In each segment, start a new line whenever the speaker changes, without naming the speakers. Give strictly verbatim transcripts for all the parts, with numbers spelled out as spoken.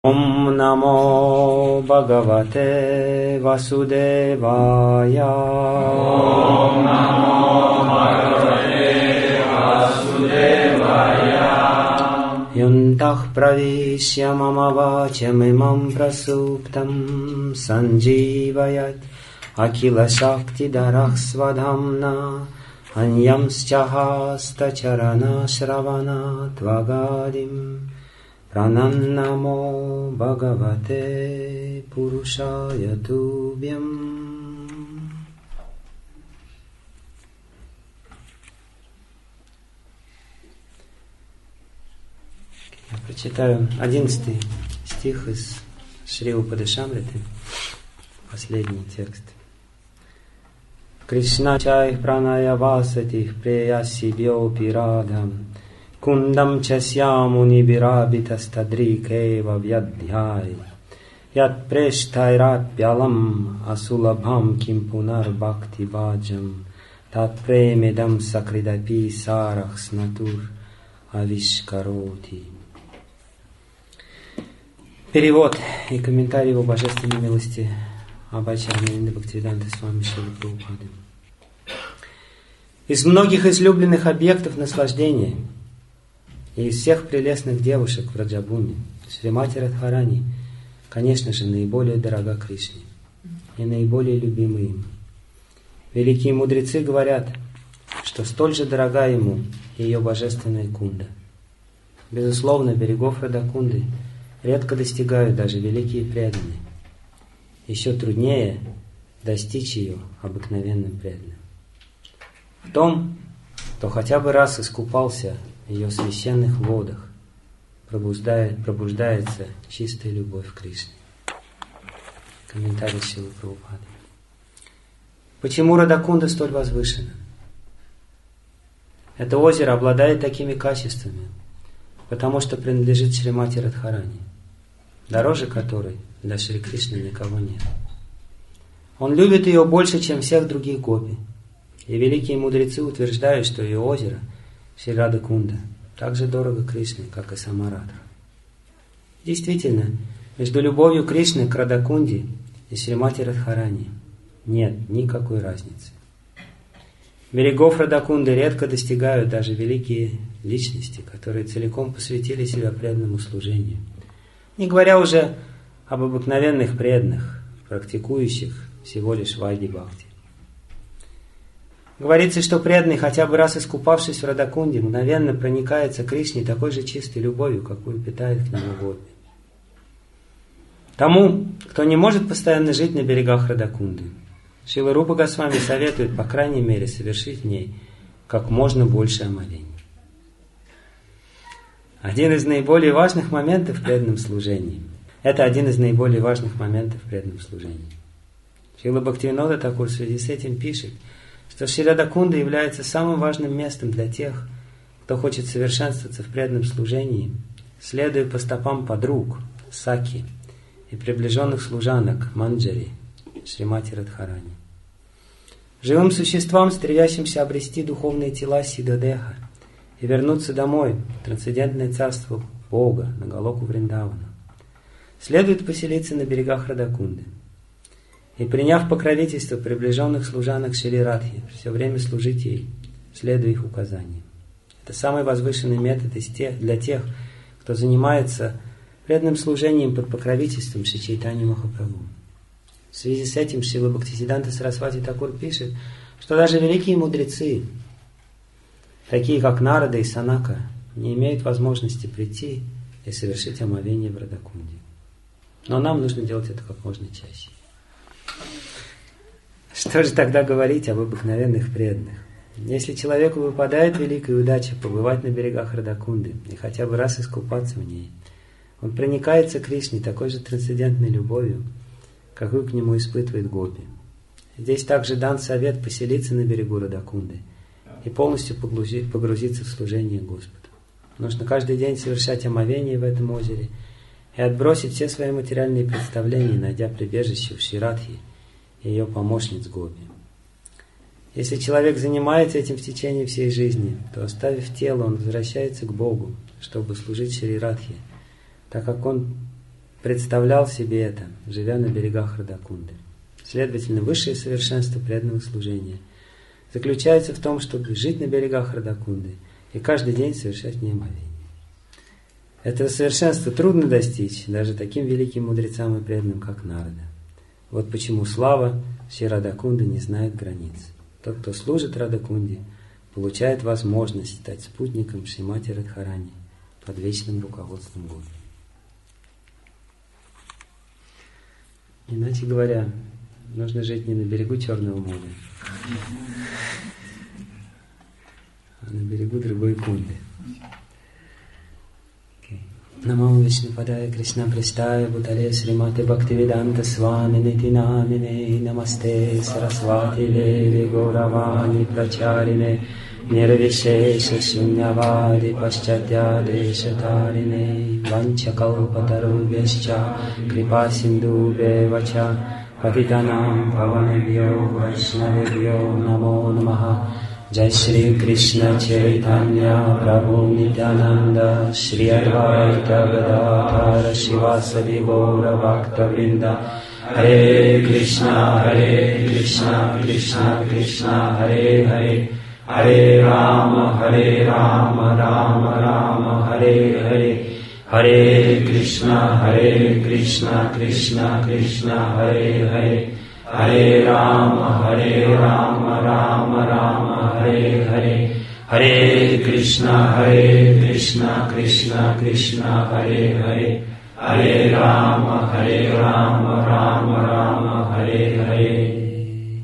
Om Namo Bhagavate Vasudevaya.
Om Namo Bhagavate Vasudevaya.
Yuntah pravishya mama vacham imam prasuptam sanjivayat akila shakti darah svadhamna anyamscha charana shravana tvagadim. Pranannamo Bhagavate Purushaya Tubhyam. Я прочитаю одиннадцатый стих из Шри Упадешамриты, последний текст. Кришна чай праная васати преяси биопирадам Kundam chasyamuni virabhitastadrikeva vyadhyai Yat preshtairapyalam asulabham kim punar bhakti bhajam Tat premedam sakridapi sarah snatur avishkaroti. Перевод и комментарий его божественной милости Абхачарья Бхактивиданта Свами Шрилы Прабхупады. Из многих излюбленных объектов наслаждения и из всех прелестных девушек в Раджабуме Шримати Радхарани, конечно же, наиболее дорога Кришне и наиболее любима им. Великие мудрецы говорят, что столь же дорога ему ее божественная Кунда. Безусловно, берегов Радакунды редко достигают даже великие преданные. Еще труднее достичь ее обыкновенным преданным. В том, кто хотя бы раз искупался в ее священных водах, пробуждает, пробуждается чистая любовь к Кришне. Комментарий Шрилы Прабхупады. Почему Радакунда столь возвышена? Это озеро обладает такими качествами, потому что принадлежит Шримати Радхарани, дороже которой для Шри Кришны никого нет. Он любит ее больше, чем всех других гопи. И великие мудрецы утверждают, что ее озеро Шри Радакунда так же дорого Кришне, как и сама Радха. Действительно, между любовью Кришны к Радакунде и Шримати Радхарани нет никакой разницы. Берегов Радакунды редко достигают даже великие личности, которые целиком посвятили себя преданному служению. Не говоря уже об обыкновенных преданных, практикующих всего лишь вайди-бхакти. Говорится, что преданный, хотя бы раз искупавшись в Радакунде, мгновенно проникается к Кришне такой же чистой любовью, какую питает к нему гопи. Тому, кто не может постоянно жить на берегах Радакунды, Шрила Рупа Госвами советует, по крайней мере, совершить в ней как можно больше омовений. Один из наиболее важных моментов в преданном служении. Это один из наиболее важных моментов в преданном служении. Шрила Бхактивинода Тхакур в связи с этим пишет, что Шри Радакунда является самым важным местом для тех, кто хочет совершенствоваться в преданном служении, следуя по стопам подруг, Саки и приближенных служанок Манджари, Шримати Радхарани. Живым существам, стремящимся обрести духовные тела Сидадеха и вернуться домой, в трансцендентное царство Бога, на Галоку Вриндавана, следует поселиться на берегах Радакунды и, приняв покровительство приближенных служанок Шри Радхи, все время служить ей, следуя их указаниям. Это самый возвышенный метод из тех, для тех, кто занимается преданным служением под покровительством Шри Чайтаньи Махапрабху. В связи с этим Шрила Бхактисиддханта Сарасвати Тхакур пишет, что даже великие мудрецы, такие как Нарада и Санака, не имеют возможности прийти и совершить омовение в Радакунде. Но нам нужно делать это как можно чаще. Что же тогда говорить об обыкновенных преданных? Если человеку выпадает великая удача побывать на берегах Радакунды и хотя бы раз искупаться в ней, он проникается к Кришне такой же трансцендентной любовью, какую к нему испытывает гопи. Здесь также дан совет поселиться на берегу Радакунды и полностью погрузиться в служение Господу. Нужно каждый день совершать омовение в этом озере и отбросить все свои материальные представления, найдя прибежище в Шри Радхе и ее помощниц Гопи. Если человек занимается этим в течение всей жизни, то, оставив тело, он возвращается к Богу, чтобы служить Шри Радхе, так как он представлял себе это, живя на берегах Радакунды. Следовательно, высшее совершенство преданного служения заключается в том, чтобы жить на берегах Радакунды и каждый день совершать неомовение. Этого совершенства трудно достичь даже таким великим мудрецам и преданным, как Нарада. Вот почему слава Шри Радакунды не знает границ. Тот, кто служит Радакунде, получает возможность стать спутником Шримати Радхарани под вечным руководством Гуру. Иначе говоря, нужно жить не на берегу Черного моря, а на берегу другой Кунды. Намо Вишнупадая Кришна Престая Бутале Шримати Бхактивиданта Свами Нити Намине Намасте Сарасвати Деви Гауравани Прачарине Нирвишеша Шуньявади Пашчатья Дешатарине Ванчакалпатарубhyascha Крипа Синдубхевача Патитанам Паванебхьо Вайшнавебхьо Намо Намаха. Jai Shri Krishna Chaitanya Prabhu Nityananda Shri Advaita Gadadhara Shivasadi Gaura Bhakta Vrinda Hare Krishna Hare Krishna Krishna Krishna Hare Hare Hare Rama Hare Rama Rama Rama Hare Hare Hare Krishna Hare Krishna Krishna Krishna Hare Hare Hare Rama Hare Rama Rama Rama Hare Hare Hare Krishna Hare Krishna Krishna Krishna Hare Hare Hare Rama Hare Rama Rama Rama Hare Hare.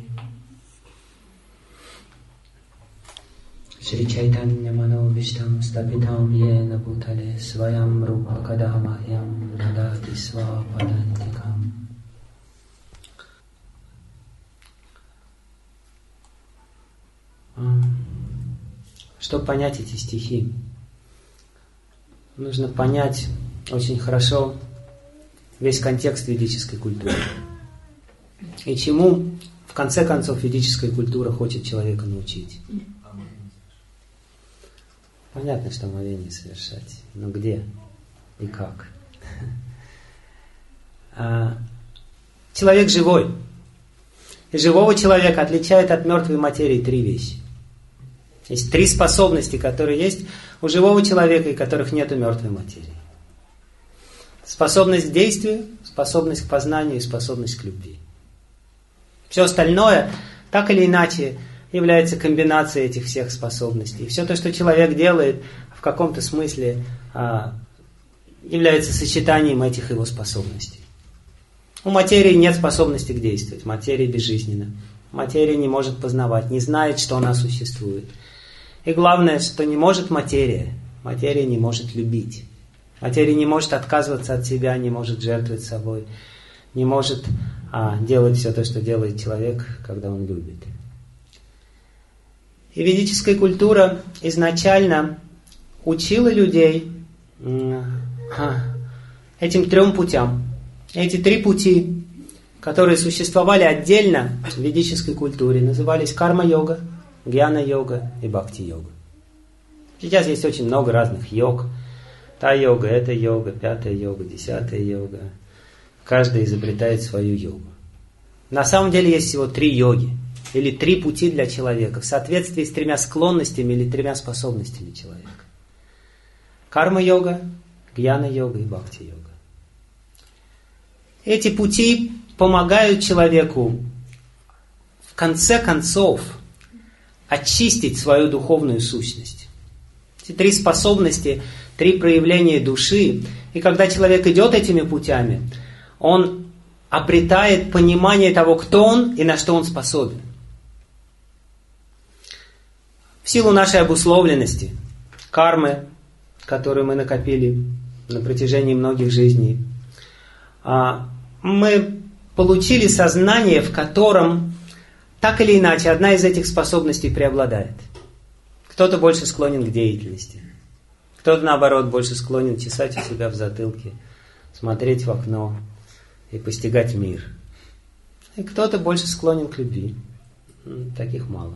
Shri Chaitanya Mano Vishtam Stapitam Yena Bhutale Svayam Rupa Kadamahyam Dadati Svapadantikam. Чтобы понять эти стихи, нужно понять очень хорошо весь контекст ведической культуры. И чему, в конце концов, ведическая культура хочет человека научить. Понятно, что омовение совершать, но где и как? Человек живой. И живого человека отличает от мертвой материи три вещи. Есть три способности, которые есть у живого человека и которых нет у мертвой материи. Способность к действию, способность к познанию и способность к любви. Все остальное, так или иначе, является комбинацией этих всех способностей. И все то, что человек делает, в каком-то смысле является сочетанием этих его способностей. У материи нет способности к действию. Материя безжизненна. Материя не может познавать, не знает, что она существует. И главное, что не может материя. Материя не может любить. Материя не может отказываться от себя, не может жертвовать собой, не может а, делать все то, что делает человек, когда он любит. И ведическая культура изначально учила людей этим трем путям. Эти три пути, которые существовали отдельно в ведической культуре, назывались карма-йога, гьяна-йога и бхакти-йога. Сейчас есть очень много разных йог. Та йога, эта йога, пятая йога, десятая йога. Каждый изобретает свою йогу. На самом деле есть всего три йоги, или три пути для человека, в соответствии с тремя склонностями или тремя способностями человека. Карма-йога, гьяна-йога и бхакти-йога. Эти пути помогают человеку в конце концов очистить свою духовную сущность. Эти три способности, три проявления души. И когда человек идет этими путями, он обретает понимание того, кто он и на что он способен. В силу нашей обусловленности, кармы, которую мы накопили на протяжении многих жизней, мы получили сознание, в котором так или иначе одна из этих способностей преобладает. Кто-то больше склонен к деятельности, кто-то, наоборот, больше склонен чесать у себя в затылке, смотреть в окно и постигать мир. И кто-то больше склонен к любви. Таких мало.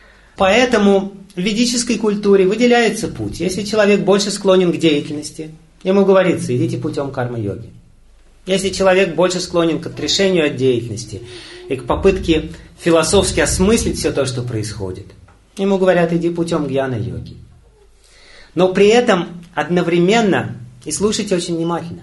Поэтому в ведической культуре выделяется путь. Если человек больше склонен к деятельности, ему говорится, идите путем карма-йоги. Если человек больше склонен к отрешению от деятельности и к попытке философски осмыслить все то, что происходит, ему говорят, иди путем гьяна-йоги. Но при этом одновременно, и слушайте очень внимательно,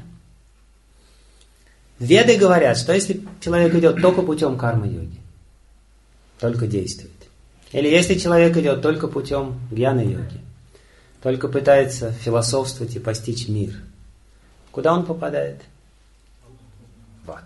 Веды говорят, что если человек идет только путем карма-йоги, только действует, или если человек идет только путем гьяна-йоги, только пытается философствовать и постичь мир, куда он попадает? В ад.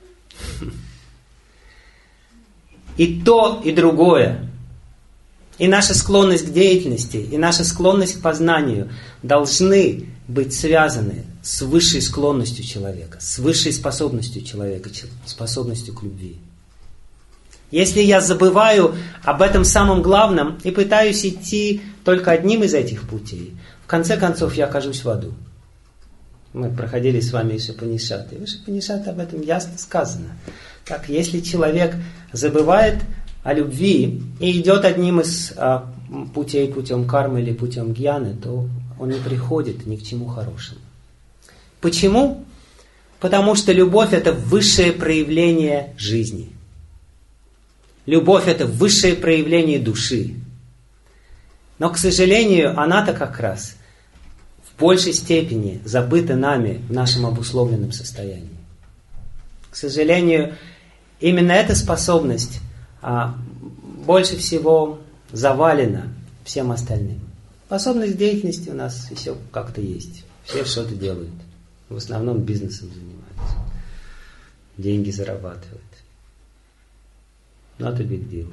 И то, и другое, и наша склонность к деятельности, и наша склонность к познанию должны быть связаны с высшей склонностью человека, с высшей способностью человека, способностью к любви. Если я забываю об этом самом главном и пытаюсь идти только одним из этих путей, в конце концов я окажусь в аду. Мы проходили с вами Ишупанишат, и в Ишупанишат об этом ясно сказано. Так, если человек забывает о любви и идет одним из а, путей, путем кармы или путем гьяны, то он не приходит ни к чему хорошему. Почему? Потому что любовь – это высшее проявление жизни. Любовь – это высшее проявление души. Но, к сожалению, она-то как раз в большей степени забыта нами в нашем обусловленном состоянии. К сожалению, именно эта способность а, больше всего завалена всем остальным. Способность к деятельности у нас еще как-то есть. Все что-то делают. В основном бизнесом занимаются. Деньги зарабатывают. Not a big deal.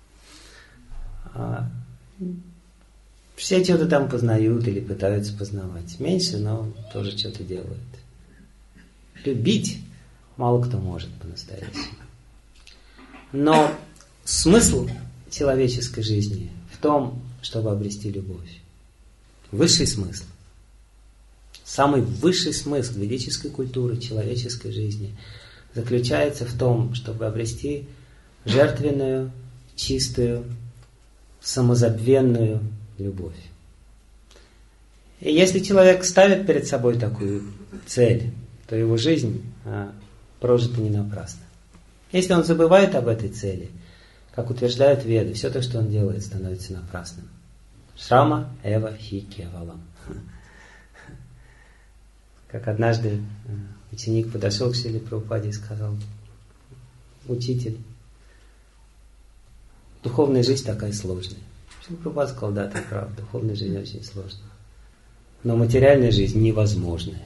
А, все что-то там познают или пытаются познавать. Меньше, но тоже что-то делают. Любить мало кто может по-настоящему. Но смысл человеческой жизни в том, чтобы обрести любовь. Высший смысл. Самый высший смысл ведической культуры, человеческой жизни заключается в том, чтобы обрести жертвенную, чистую, самозабвенную любовь. И если человек ставит перед собой такую цель, то его жизнь а, прожита не напрасно. Если он забывает об этой цели, как утверждают Веды, все то, что он делает, становится напрасным. Шрама эва хи кевалам. Как однажды ученик подошел к Шриле Прабхупаде и сказал: учитель, духовная жизнь такая сложная. Шрила Прабхупада сказал: да, ты прав, духовная жизнь очень сложная. Но материальная жизнь невозможная.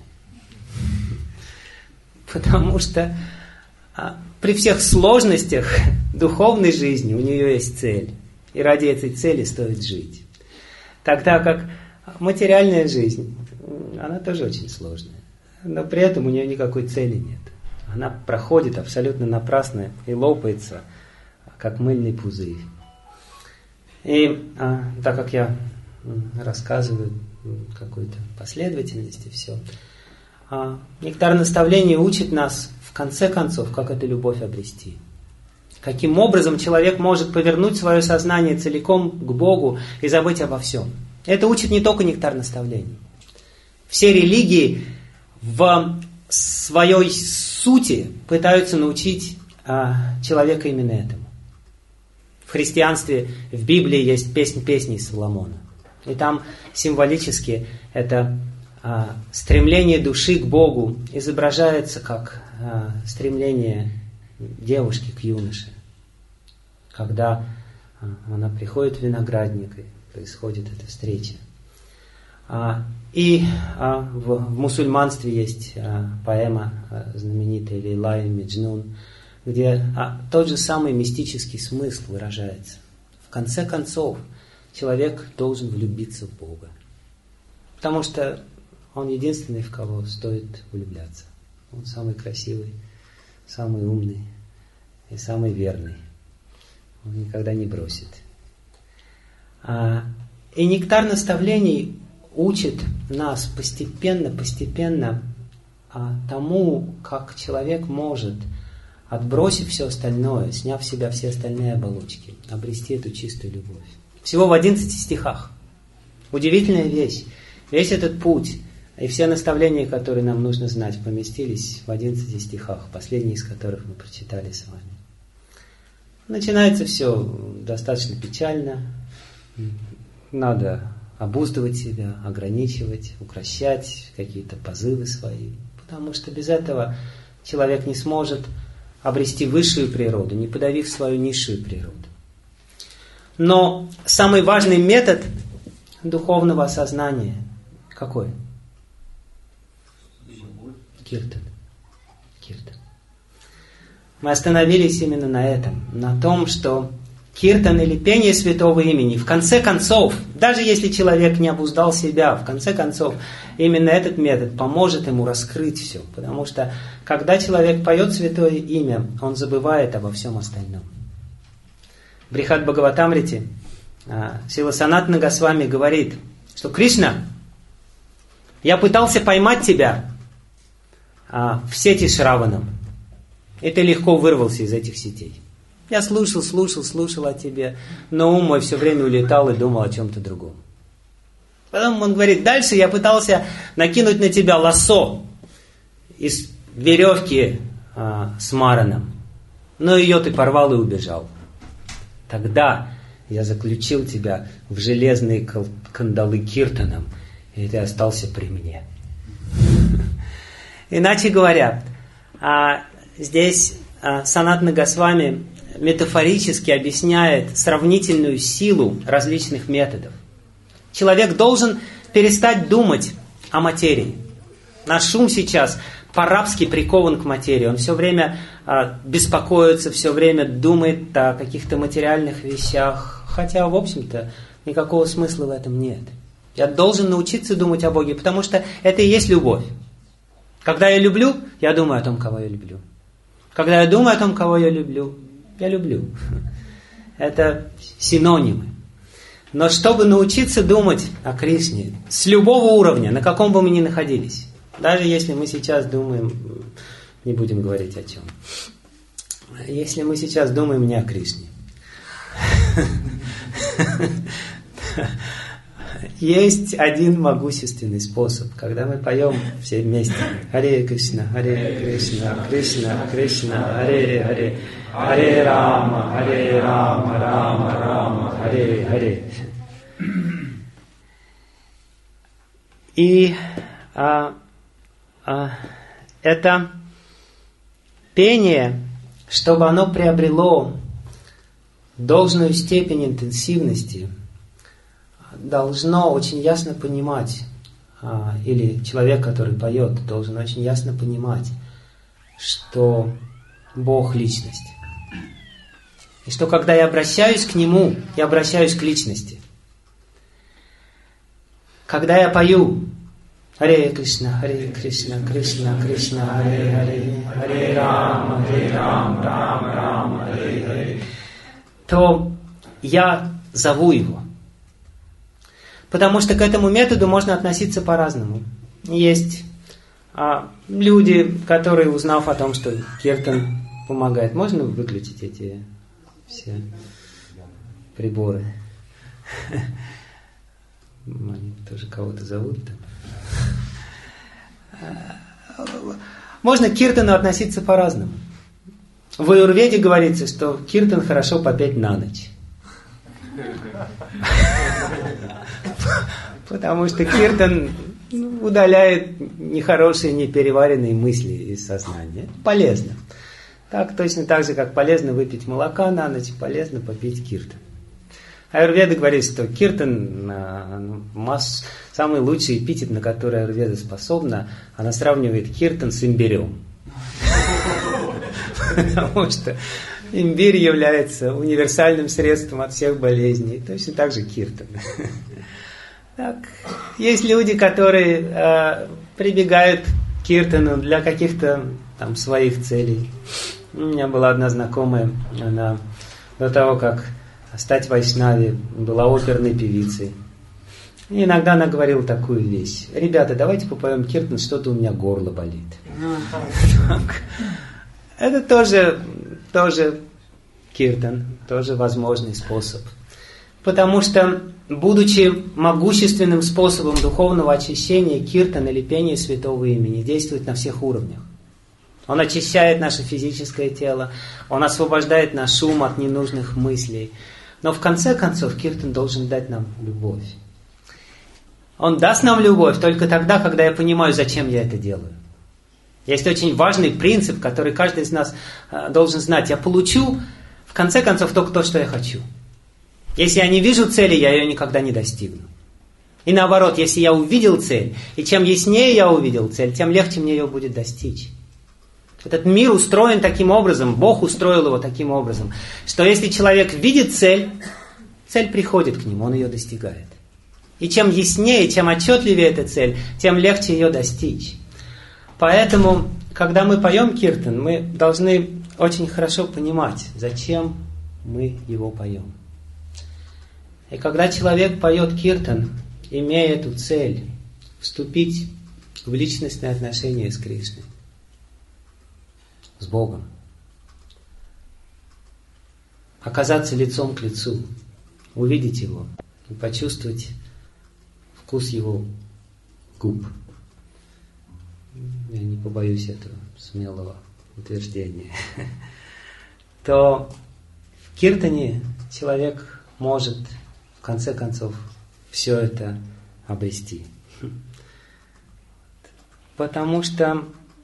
Потому что а, при всех сложностях духовной жизни у нее есть цель. И ради этой цели стоит жить. Тогда как материальная жизнь, она тоже очень сложная. Но при этом у нее никакой цели нет. Она проходит абсолютно напрасно и лопается, как мыльный пузырь. И а, так как я рассказываю какой-то последовательности все, а, нектар наставления учит нас в конце концов, как эту любовь обрести. Каким образом человек может повернуть свое сознание целиком к Богу и забыть обо всем. Это учит не только нектар наставлений. Все религии в своей сути пытаются научить а, человека именно этому. В христианстве, в Библии есть песнь песней Соломона. И там символически это а, стремление души к Богу изображается как а, стремление девушки к юноше. Когда а, она приходит в виноградник, и происходит эта встреча. А, и а, в, в мусульманстве есть а, поэма а, знаменитая Лейла и Меджнун, где а, тот же самый мистический смысл выражается. В конце концов, человек должен влюбиться в Бога. Потому что он единственный, в кого стоит влюбляться. Он самый красивый, самый умный и самый верный. Он никогда не бросит. А, и нектар наставлений учит нас постепенно, постепенно а, тому, как человек может, отбросив все остальное, сняв с себя все остальные оболочки, обрести эту чистую любовь. Всего в одиннадцати стихах. Удивительная вещь. Весь этот путь И все наставления, которые нам нужно знать, поместились в одиннадцати стихах, последний из которых мы прочитали с вами. Начинается все достаточно печально. Надо обуздывать себя, ограничивать, укрощать какие-то позывы свои. Потому что без этого человек не сможет обрести высшую природу, не подавив свою низшую природу. Но самый важный метод духовного осознания какой? Киртан. Киртан. Мы остановились именно на этом, на том, что киртан или пение святого имени, в конце концов, даже если человек не обуздал себя, в конце концов, именно этот метод поможет ему раскрыть все. Потому что, когда человек поет святое имя, он забывает обо всем остальном. В Брихад Бхагаватамрите Шрила Санатана Госвами говорит, что Кришна, я пытался поймать тебя в сети Шраванам, и ты легко вырвался из этих сетей. Я слушал, слушал, слушал о тебе, но ум мой все время улетал и думал о чем-то другом. Потом он говорит, дальше я пытался накинуть на тебя лассо из веревки а, с мараном, но ее ты порвал и убежал. Тогда я заключил тебя в железные кандалы киртаном, и ты остался при мне. Иначе говоря, здесь Санатана Госвами метафорически объясняет сравнительную силу различных методов. Человек должен перестать думать о материи. Наш ум сейчас по-рабски прикован к материи. Он все время беспокоится, все время думает о каких-то материальных вещах, хотя, в общем-то, никакого смысла в этом нет. Я должен научиться думать о Боге, потому что это и есть любовь. Когда я люблю, я думаю о том, кого я люблю. Когда я думаю о том, кого я люблю, я люблю. Это синонимы. Но чтобы научиться думать о Кришне с любого уровня, на каком бы мы ни находились, даже если мы сейчас думаем, не будем говорить о чем, если мы сейчас думаем не о Кришне, есть один могущественный способ, когда мы поем все вместе. Харе Кришна, Харе Кришна, Кришна, Кришна, Харе Харе, Харе Рама, Харе Рама, Рама Рама, Харе Харе. И а, а, это пение, чтобы оно приобрело должную степень интенсивности, должно очень ясно понимать, или человек, который поет, должен очень ясно понимать, что Бог – личность. И что когда я обращаюсь к Нему, я обращаюсь к личности. Когда я пою Харе Кришна, Харе Кришна, Кришна, Кришна, Харе Харе, Харе Рама, Харе Рама, Рама, Рама, Харе Харе, то я зову Его. Потому что к этому методу можно относиться по-разному. Есть а, люди, которые, узнав о том, что киртан помогает, можно выключить эти все приборы? Они тоже кого-то зовут там. Можно к киртану относиться по-разному. В аюрведе говорится, что киртан хорошо попеть на ночь. Потому что киртан удаляет нехорошие, непереваренные мысли из сознания. Полезно. Так, точно так же, как полезно выпить молока на ночь, полезно попить киртан. Аюрведа говорит, что киртан, масс, самый лучший эпитет, на который аюрведа способна, она сравнивает киртан с имбирем. Потому что имбирь является универсальным средством от всех болезней. Точно так же киртан. Так, есть люди, которые э, прибегают к киртану для каких-то там своих целей. У меня была одна знакомая, она до того, как стать вайшнави, была оперной певицей. И иногда она говорила такую вещь: ребята, давайте попоем киртан, что-то у меня горло болит. Это тоже, тоже киртан, тоже возможный способ. Потому что, будучи могущественным способом духовного очищения, киртан или пение святого имени действует на всех уровнях. Он очищает наше физическое тело, он освобождает наш ум от ненужных мыслей. Но в конце концов киртан должен дать нам любовь. Он даст нам любовь только тогда, когда я понимаю, зачем я это делаю. Есть очень важный принцип, который каждый из нас должен знать. Я получу, в конце концов, только то, что я хочу. Если я не вижу цели, я ее никогда не достигну. И наоборот, если я увидел цель, и чем яснее я увидел цель, тем легче мне ее будет достичь. Этот мир устроен таким образом, Бог устроил его таким образом, что если человек видит цель, цель приходит к нему, он ее достигает. И чем яснее, чем отчетливее эта цель, тем легче ее достичь. Поэтому, когда мы поем киртан, мы должны очень хорошо понимать, зачем мы его поем. И когда человек поет киртан, имея эту цель, вступить в личностные отношения с Кришной, с Богом, оказаться лицом к лицу, увидеть Его и почувствовать вкус Его губ. Я не побоюсь этого смелого утверждения. То в киртане человек может, в конце концов, все это обрести. Потому что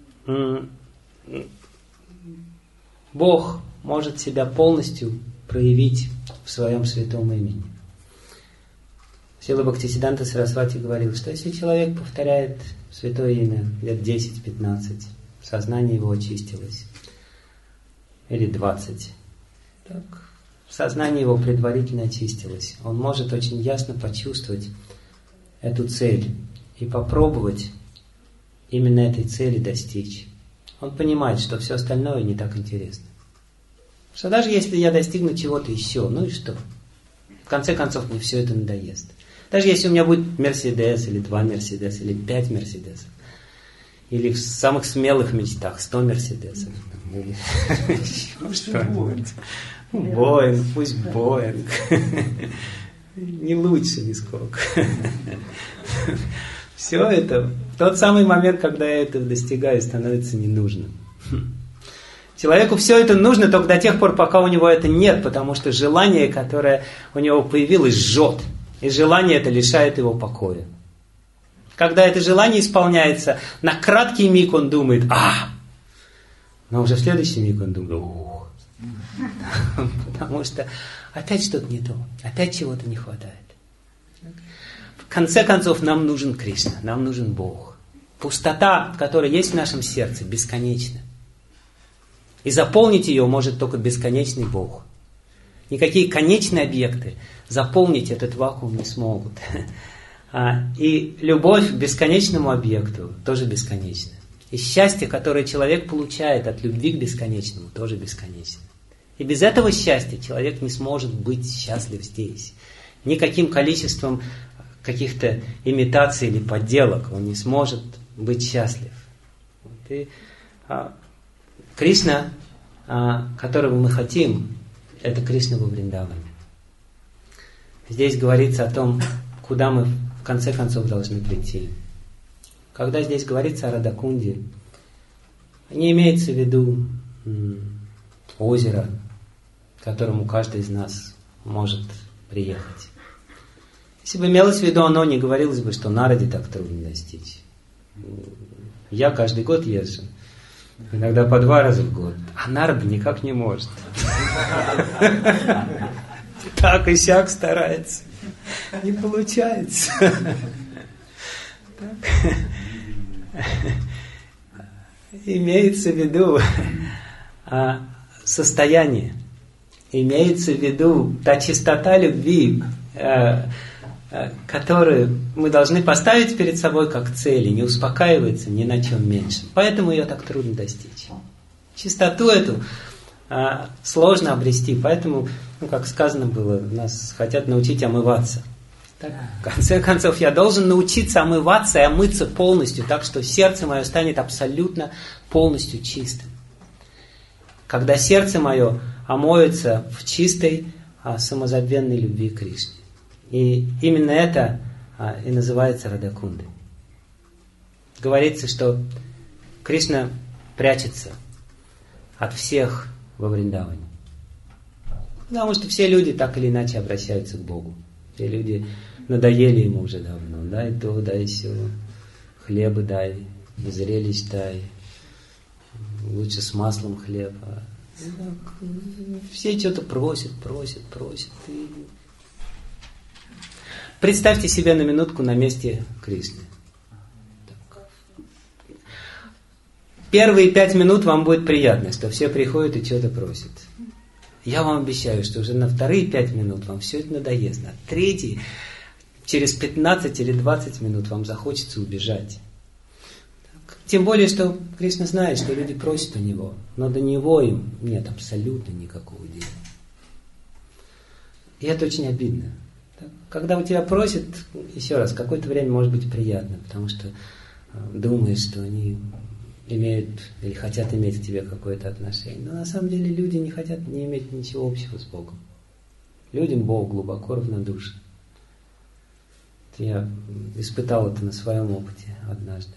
Бог может себя полностью проявить в своем святом имени. Шрила Бхактисиддханта Сарасвати говорил, что если человек повторяет святое имя лет десять-пятнадцать, сознание его очистилось, или двадцать, так, сознание его предварительно очистилось, он может очень ясно почувствовать эту цель и попробовать именно этой цели достичь. Он понимает, что все остальное не так интересно. Что даже если я достигну чего-то еще, ну и что? В конце концов, мне все это надоест. Даже если у меня будет Мерседес, или два Мерседеса, или пять Мерседесов, или в самых смелых мечтах сто Мерседесов, или что-нибудь. Боинг, пусть Боинг. Не лучше нисколько. Все это, в тот самый момент, когда я это достигаю, становится ненужным. Человеку все это нужно только до тех пор, пока у него это нет, потому что желание, которое у него появилось, жжет. И желание это лишает его покоя. Когда это желание исполняется, на краткий миг он думает, а, но уже в следующий миг он думает, ух. Потому что опять что-то не то, опять чего-то не хватает. В конце концов, нам нужен Кришна, нам нужен Бог. Пустота, которая есть в нашем сердце, бесконечна. И заполнить ее может только бесконечный Бог. Никакие конечные объекты заполнить этот вакуум не смогут. И любовь к бесконечному объекту тоже бесконечна. И счастье, которое человек получает от любви к бесконечному, тоже бесконечно. И без этого счастья человек не сможет быть счастлив здесь. Никаким количеством каких-то имитаций или подделок он не сможет быть счастлив. И, а, Кришна, а, которого мы хотим, это Кришна во Вриндаване. Здесь говорится о том, куда мы в конце концов должны прийти. Когда здесь говорится о Радакунде, не имеется в виду м, озеро, к которому каждый из нас может приехать. Если бы имелось в виду оно, не говорилось бы, что Нараде так трудно достичь. Я каждый год езжу, иногда по два раза в год, а Нарада никак не может. Так и сяк старается. Не получается. Имеется в виду состояние, имеется в виду та чистота любви, которую мы должны поставить перед собой как цель и не успокаиваться ни на чем меньше. Поэтому ее так трудно достичь. Чистоту эту а, сложно обрести, поэтому, ну, как сказано было, нас хотят научить омываться. Так, в конце концов, я должен научиться омываться и омыться полностью, так что сердце мое станет абсолютно полностью чистым. Когда сердце мое омоется в чистой о самозабвенной любви к Кришне. И именно это а, и называется Радакундой. Говорится, что Кришна прячется от всех во Вриндаване. Потому что все люди так или иначе обращаются к Богу. Все люди надоели ему уже давно. Дай то, дай сё, хлеба дай, зрелищ дай, лучше с маслом хлеба. Все что-то просят, просят, просят. И... Представьте себя на минутку на месте Кришны. Первые пять минут вам будет приятно, что все приходят и что-то просят. Я вам обещаю, что уже на вторые пять минут вам все это надоест. На третьи, через пятнадцать или двадцать минут вам захочется убежать. Тем более, что Кришна знает, что люди просят у Него, но до Него им нет абсолютно никакого дела. И это очень обидно. Когда у тебя просят, еще раз, какое-то время может быть приятно, потому что думаешь, что они имеют или хотят иметь к тебе какое-то отношение. Но на самом деле люди не хотят не иметь ничего общего с Богом. Людям Бог глубоко равнодушен. Я испытал это на своем опыте однажды.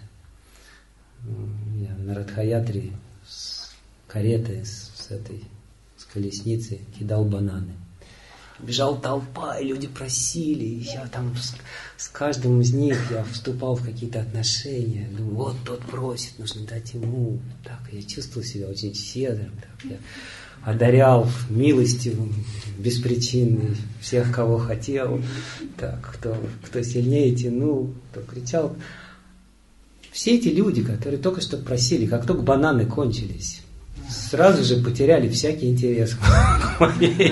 Я на Радхаятре с каретой, с, с этой, с колесницей кидал бананы. Бежала толпа, и люди просили, и я там с, с каждым из них я вступал в какие-то отношения. Думаю, вот тот просит, нужно дать ему. Так, я чувствовал себя очень щедрым. Так, я одарял милостью беспричинной всех, кого хотел. Так, кто, кто сильнее тянул, кто кричал. Все эти люди, которые только что просили, как только бананы кончились, сразу же потеряли всякий интерес к моей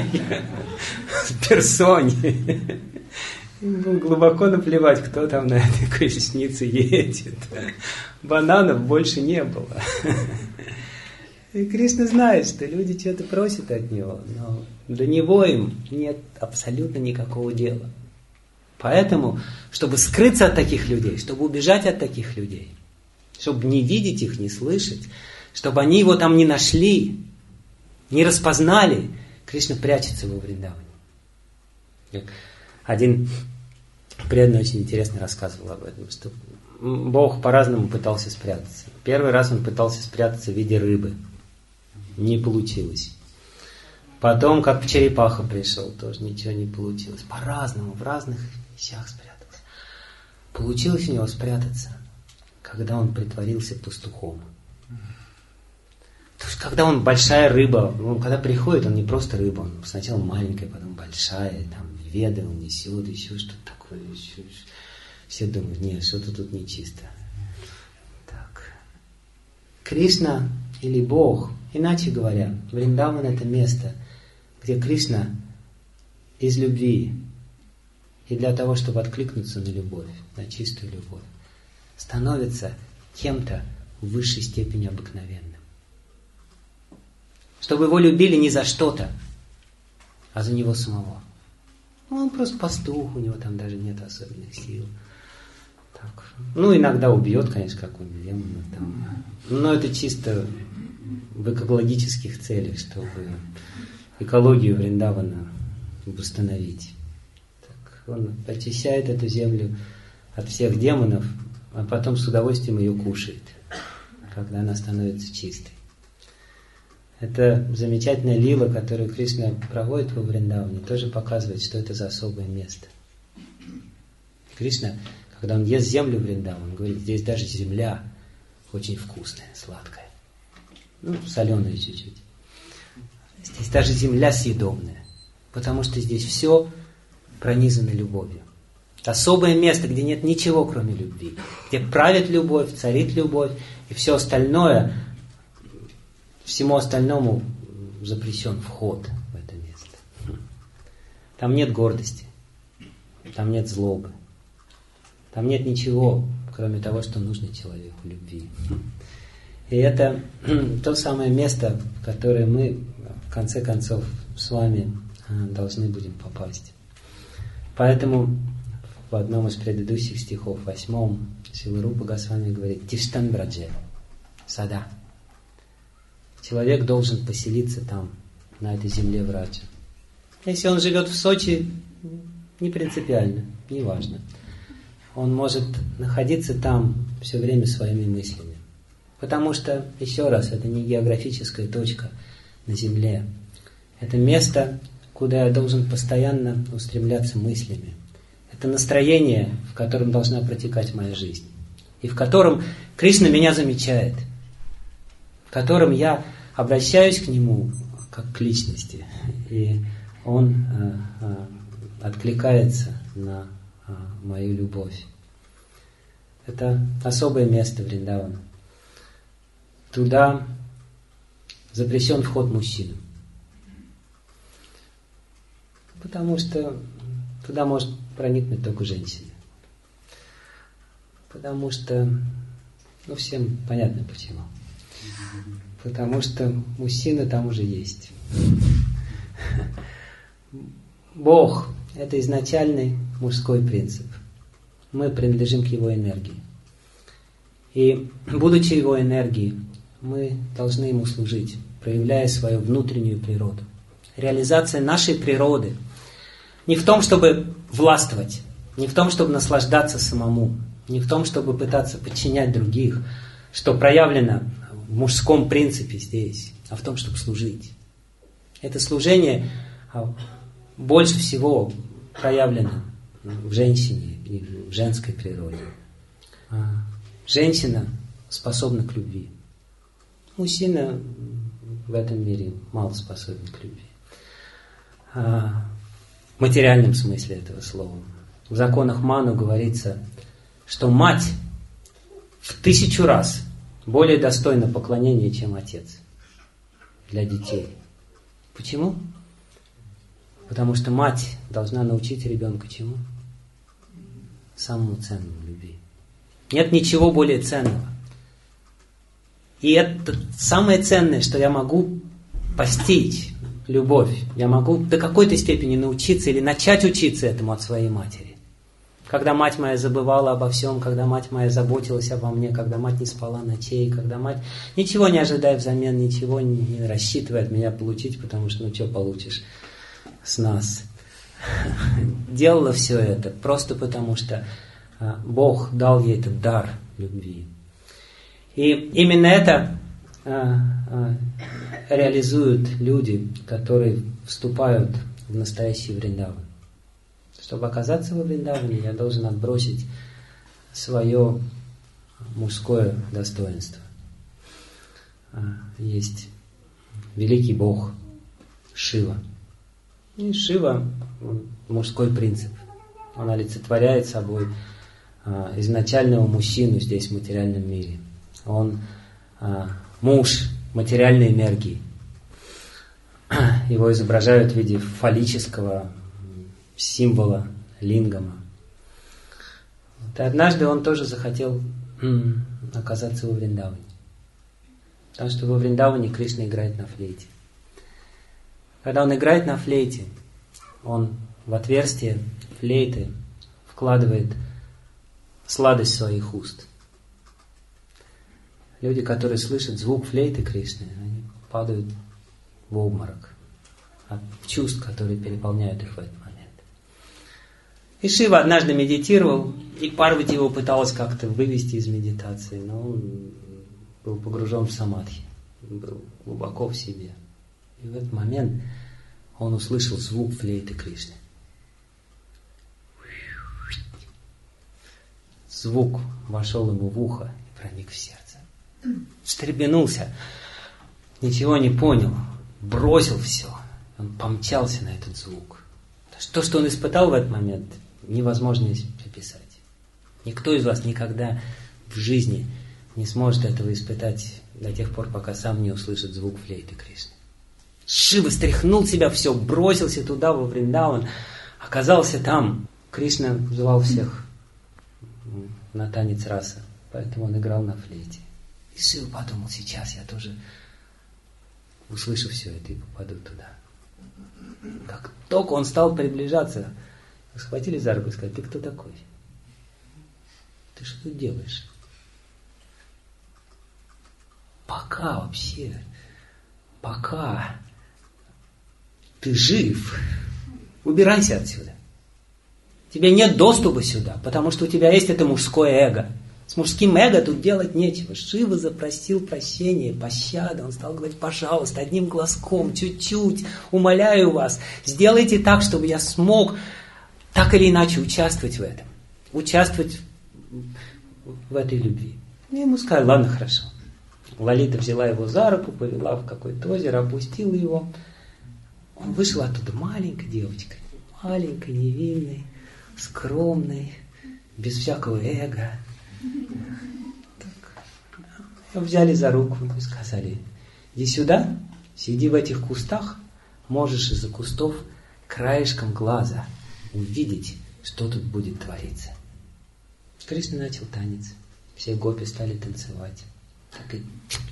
персоне. Им глубоко наплевать, кто там на этой колеснице едет. Бананов больше не было. И Кришна знает, что люди что-то просят от Него, но до Него им нет абсолютно никакого дела. Поэтому, чтобы скрыться от таких людей, чтобы убежать от таких людей, чтобы не видеть их, не слышать, чтобы они его там не нашли, не распознали, Кришна прячется во Вриндаване. Один преданный очень интересно рассказывал об этом, что Бог по-разному пытался спрятаться. Первый раз он пытался спрятаться в виде рыбы. Не получилось. Потом, как черепаха пришел, тоже ничего не получилось. По-разному, в разных вещах спрятался. Получилось у него спрятаться, когда он притворился пастухом. То есть, когда он большая рыба, он, когда приходит, он не просто рыба, он сначала маленькая, потом большая, там веды он несет, еще что-то такое. Еще, все думают, нет, что-то тут нечисто. Так. Кришна или Бог, иначе говоря, Вриндаван — это место, где Кришна из любви и для того, чтобы откликнуться на любовь, на чистую любовь, становится кем-то в высшей степени обыкновенным. Чтобы его любили не за что-то, а за него самого. Он просто пастух, у него там даже нет особенных сил. Так. Ну, иногда убьет, конечно, какой-нибудь демона там. Но это чисто в экологических целях, чтобы экологию Вриндавана восстановить. Так. Он очищает эту землю от всех демонов, а потом с удовольствием ее кушает, когда она становится чистой. Это замечательная лила, которую Кришна проводит во Вриндаване, тоже показывает, что это за особое место. Кришна, когда он ест землю Вриндавана, он говорит, здесь даже земля очень вкусная, сладкая. Ну, соленая чуть-чуть. Здесь даже земля съедобная, потому что здесь все пронизано любовью. Это особое место, где нет ничего, кроме любви, где правит любовь, царит любовь, и все остальное, всему остальному запрещен вход в это место. Там нет гордости, там нет злобы, там нет ничего, кроме того, что нужно человеку, любви. И это то самое место, в которое мы, в конце концов, с вами должны будем попасть. Поэтому в одном из предыдущих стихов, восьмом, Шрила Рупа Госвами говорит: «Тиштан брадже, сада». Человек должен поселиться там, на этой земле Враджа. Если он живет в Сочи, не принципиально, не важно. Он может находиться там все время своими мыслями. Потому что, еще раз, это не географическая точка на Земле. Это место, куда я должен постоянно устремляться мыслями. Это настроение, в котором должна протекать моя жизнь. И в котором Кришна меня замечает. В котором я обращаюсь к Нему как к личности. И Он э, э, откликается на э, мою любовь. Это особое место Вриндавана. Туда запрещен вход мужчинам. Потому что туда может проникнуть только женщина. Потому что, ну всем понятно почему. Потому что мужчина там уже есть. Бог – это изначальный мужской принцип. Мы принадлежим к Его энергии. И, будучи Его энергией, мы должны Ему служить, проявляя свою внутреннюю природу. Реализация нашей природы не в том, чтобы властвовать, не в том, чтобы наслаждаться самому, не в том, чтобы пытаться подчинять других, что проявлено в мужском принципе здесь, а в том, чтобы служить. Это служение больше всего проявлено в женщине и в женской природе. Женщина способна к любви. Мужчина в этом мире мало способен к любви. В материальном смысле этого слова. В законах Ману говорится, что мать в тысячу раз более достойна поклонения, чем отец для детей. Почему? Потому что мать должна научить ребенка чему? Самому ценному — любви. Нет ничего более ценного. И это самое ценное, что я могу постичь, любовь. Я могу до какой-то степени научиться или начать учиться этому от своей матери. Когда мать моя забывала обо всем, когда мать моя заботилась обо мне, когда мать не спала ночей, когда мать, ничего не ожидая взамен, ничего не рассчитывая от меня получить, потому что, ну что получишь с нас. Делала все это просто потому, что Бог дал ей этот дар любви. И именно это а, а, реализуют люди, которые вступают в настоящий Вриндаван. Чтобы оказаться во Вриндаване, я должен отбросить свое мужское достоинство. А, есть великий Бог Шива. И Шива – мужской принцип. Он олицетворяет собой а, изначального мужчину здесь, в материальном мире. Он а, муж материальной энергии. Его изображают в виде фаллического символа лингама. Вот. И однажды он тоже захотел м, оказаться во Вриндаване. Потому что во Вриндаване Кришна играет на флейте. Когда он играет на флейте, он в отверстие флейты вкладывает сладость своих уст. Люди, которые слышат звук флейты Кришны, они падают в обморок от чувств, которые переполняют их в этот момент. И Шива однажды медитировал, и Парвати его пыталась как-то вывести из медитации, но он был погружен в самадхи, был глубоко в себе. И в этот момент он услышал звук флейты Кришны. Звук вошел ему в ухо и проник в сердце. Встрепенулся, ничего не понял, бросил все. Он помчался на этот звук. То, что он испытал в этот момент, невозможно описать. Никто из вас никогда в жизни не сможет этого испытать до тех пор, пока сам не услышит звук флейты Кришны. Шива стряхнул себя все, бросился туда, во Вриндаван, оказался там. Кришна звал всех на танец раса, поэтому он играл на флейте. И Шива подумал, сейчас я тоже услышу все это и попаду туда. Как только он стал приближаться, схватили за руку и сказали: ты кто такой? Ты что тут делаешь? Пока вообще, пока ты жив, убирайся отсюда. Тебе нет доступа сюда, потому что у тебя есть это мужское эго. С мужским эго тут делать нечего. Шива запросил прощения, пощады. Он стал говорить: пожалуйста, одним глазком, чуть-чуть, умоляю вас, сделайте так, чтобы я смог так или иначе участвовать в этом. Участвовать в этой любви. И ему сказали: ладно, хорошо. Лалита взяла его за руку, повела в какое-то озеро, опустила его. Он вышел оттуда маленькой девочкой, маленькой, невинной, скромной, без всякого эго. Так. Его взяли за руку и сказали: иди сюда, сиди в этих кустах, можешь из-за кустов краешком глаза увидеть, что тут будет твориться. Кришна начал танец. Все гопи стали танцевать. Так и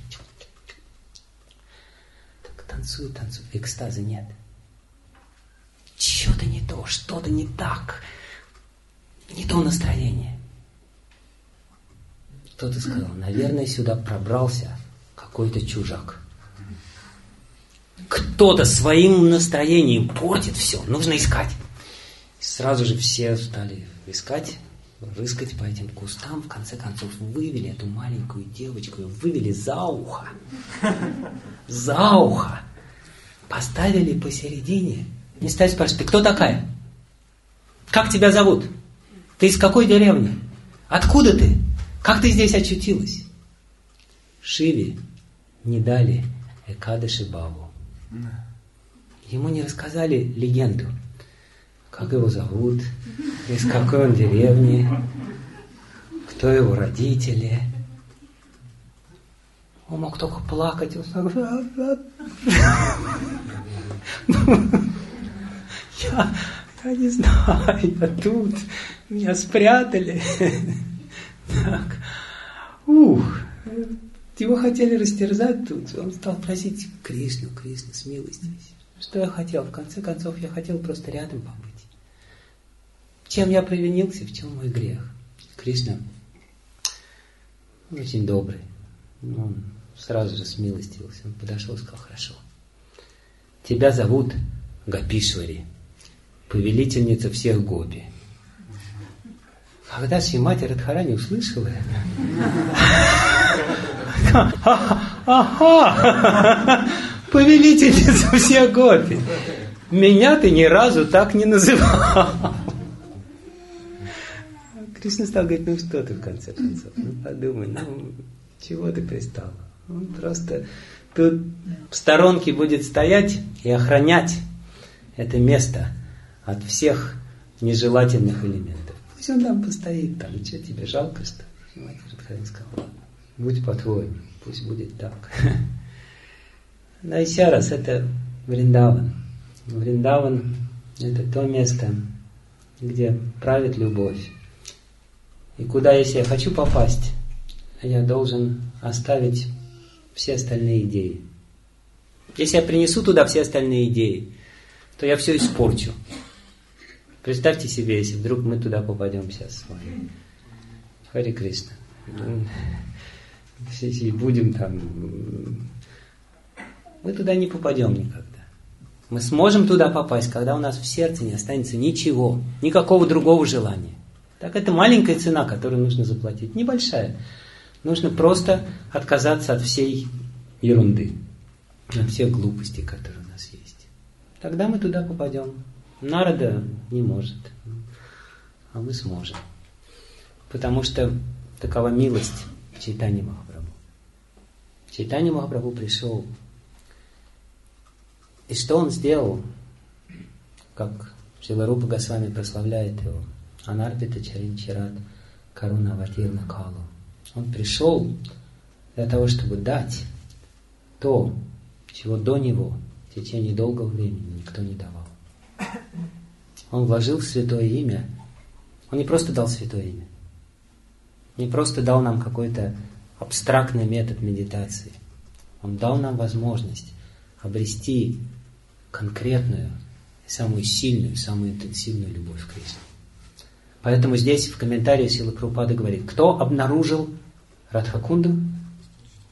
так танцует, танцует. Экстаза нет. Что-то не то, что-то не так. Не то настроение. Кто-то сказал: наверное, сюда пробрался какой-то чужак. Кто-то своим настроением портит все. Нужно искать. И сразу же все стали искать, рыскать по этим кустам. В конце концов вывели эту маленькую девочку, ее вывели за ухо. За ухо. Поставили посередине. Не стали спрашивать: ты кто такая? Как тебя зовут? Ты из какой деревни? Откуда ты? Как ты здесь очутилась? Шиве не дали Экадаши Баву. Ему не рассказали легенду. Как его зовут, из какой он деревни, кто его родители. Он мог только плакать. Он так... я, я не знаю, я тут, меня спрятали. Так. Ух, его хотели растерзать тут. Он стал просить: Кришну, Кришну, смилостивись. Что я хотел? В конце концов, я хотел просто рядом побыть. Чем я провинился, в чем мой грех? Кришна очень добрый. Он сразу же смилостивился. Он подошел и сказал: хорошо. Тебя зовут Гопишвари, повелительница всех гопи. Когда Шримати Радхарани услышала это, ага, повелительница всех гопи. Меня ты ни разу так не называл. Кришна стал говорить: ну что ты в конце концов, ну подумай, ну чего ты пристал? Он просто тут в сторонке будет стоять и охранять это место от всех нежелательных элементов. Пусть он там постоит, там, что тебе жалко, что ли? Мать Радхарани сказала: ладно, будь по-твоему, пусть будет так. Но еще раз, это Вриндаван. Вриндаван – это то место, где правит любовь. И куда, если я хочу попасть, я должен оставить все остальные идеи. Если я принесу туда все остальные идеи, то я все испорчу. Представьте себе, если вдруг мы туда попадем сейчас с вами. Хари Кришна. Если будем там... Мы туда не попадем никогда. Мы сможем туда попасть, когда у нас в сердце не останется ничего, никакого другого желания. Так это маленькая цена, которую нужно заплатить. Небольшая. Нужно просто отказаться от всей ерунды, от всех глупостей, которые у нас есть. Тогда мы туда попадем. Нарада не может, а мы сможем. Потому что такова милость Чайтаньи Махапрабху. Чайтанья Махапрабху пришел. И что он сделал? Как Шрила Рупа Госвами прославляет его. Анарпита Чаринчарат Каруна Аватирна Калу. Он пришел для того, чтобы дать то, чего до него в течение долгого времени никто не давал. Он вложил в святое имя. Он не просто дал святое имя. Не просто дал нам какой-то абстрактный метод медитации. Он дал нам возможность обрести конкретную, самую сильную, самую интенсивную любовь к Кришне. Поэтому здесь в комментарии Шрила Прабхупада говорит: кто обнаружил Радхакунду?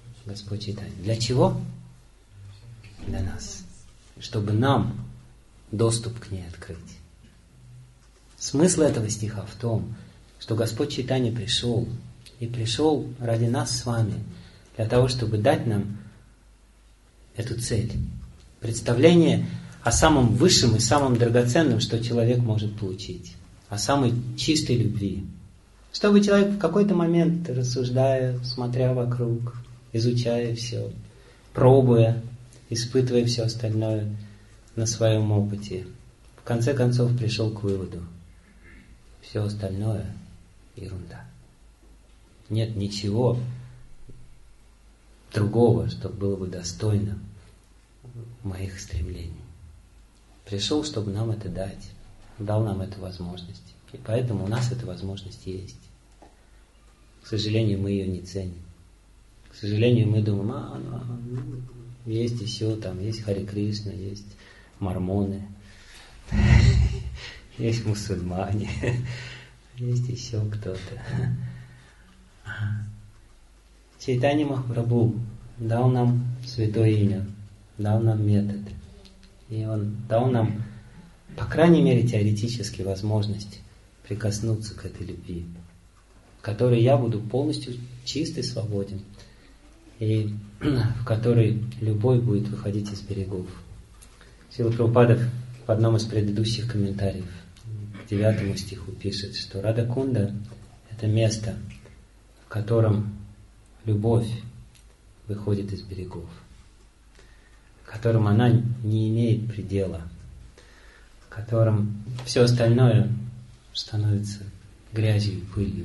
Господь Чайтанья. Для чего? Для нас. Чтобы нам доступ к ней открыть. Смысл этого стиха в том, что Господь Чайтанья пришел, и пришел ради нас с вами, для того, чтобы дать нам эту цель. Представление о самом высшем и самом драгоценном, что человек может получить. О самой чистой любви. Чтобы человек в какой-то момент, рассуждая, смотря вокруг, изучая все, пробуя, испытывая все остальное на своем опыте, в конце концов пришел к выводу: все остальное ерунда. Нет ничего другого, что было бы достойно моих стремлений. Пришел, чтобы нам это дать, дал нам эту возможность. И поэтому у нас эта возможность есть. К сожалению, мы ее не ценим. К сожалению, мы думаем, а, ну, есть еще, там есть Харе Кришна, есть мормоны, есть мусульмане, есть еще кто-то. Чайтанья Махапрабху дал нам святое имя, дал нам метод. И он дал нам, по крайней мере, теоретически возможность прикоснуться к этой любви, в которой я буду полностью чист и свободен, и в которой любовь будет выходить из берегов. Шрила Прабхупада в одном из предыдущих комментариев к девятому стиху пишет, что Рада Кунда — это место, в котором любовь выходит из берегов, в котором она не имеет предела, в котором все остальное становится грязью и пылью.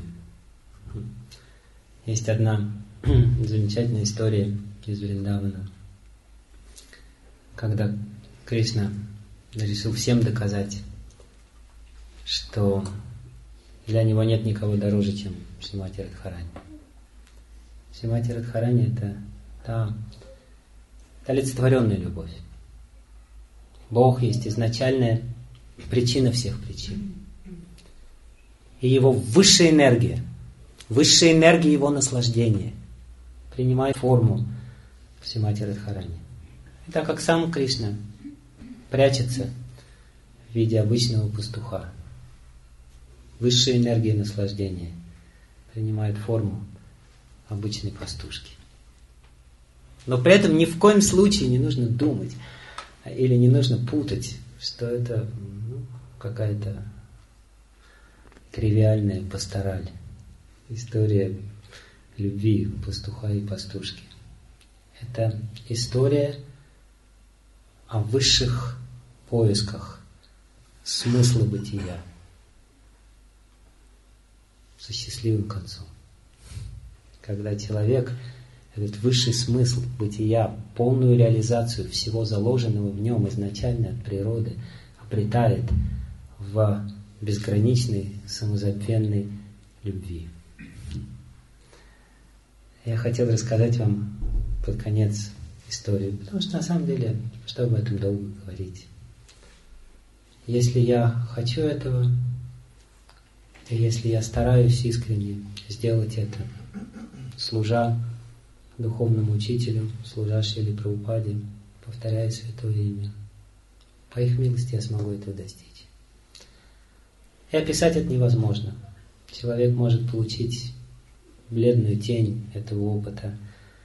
Есть одна замечательная история из Вриндавана, когда Кришна решил всем доказать, что для него нет никого дороже, чем Шримати Радхарани. Шримати Радхарани — это та олицетворенная любовь. Бог есть изначальная причина всех причин. И Его высшая энергия, высшая энергия Его наслаждения принимает форму Шримати Радхарани. И так как сам Кришна прячется в виде обычного пастуха, высшая энергия наслаждения принимает форму обычной пастушки. Но при этом ни в коем случае не нужно думать или не нужно путать, что это ну, какая-то тривиальная пастораль, история любви пастуха и пастушки. Это история о высших поисках смысла бытия со счастливым концом. Когда человек этот высший смысл бытия, полную реализацию всего заложенного в нем изначально от природы обретает в безграничной самозабвенной любви. Я хотел рассказать вам под конец историю, потому что на самом деле, что об этом долго говорить. Если я хочу этого, и если я стараюсь искренне сделать это, служа духовному учителю, служа Шриле Прабхупаде, повторяя святое имя, по их милости я смогу этого достичь. И описать это невозможно. Человек может получить бледную тень этого опыта,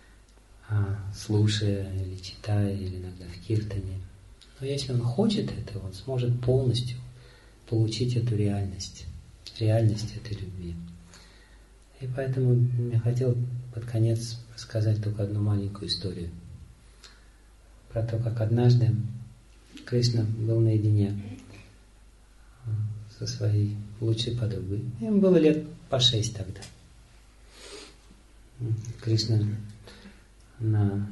слушая или читая, или иногда в киртане. Но если он хочет этого, он сможет полностью получить эту реальность, реальность этой любви. И поэтому я хотел под конец рассказать только одну маленькую историю. Про то, как однажды Кришна был наедине со своей лучшей подругой. Им было лет по шесть тогда. Кришна на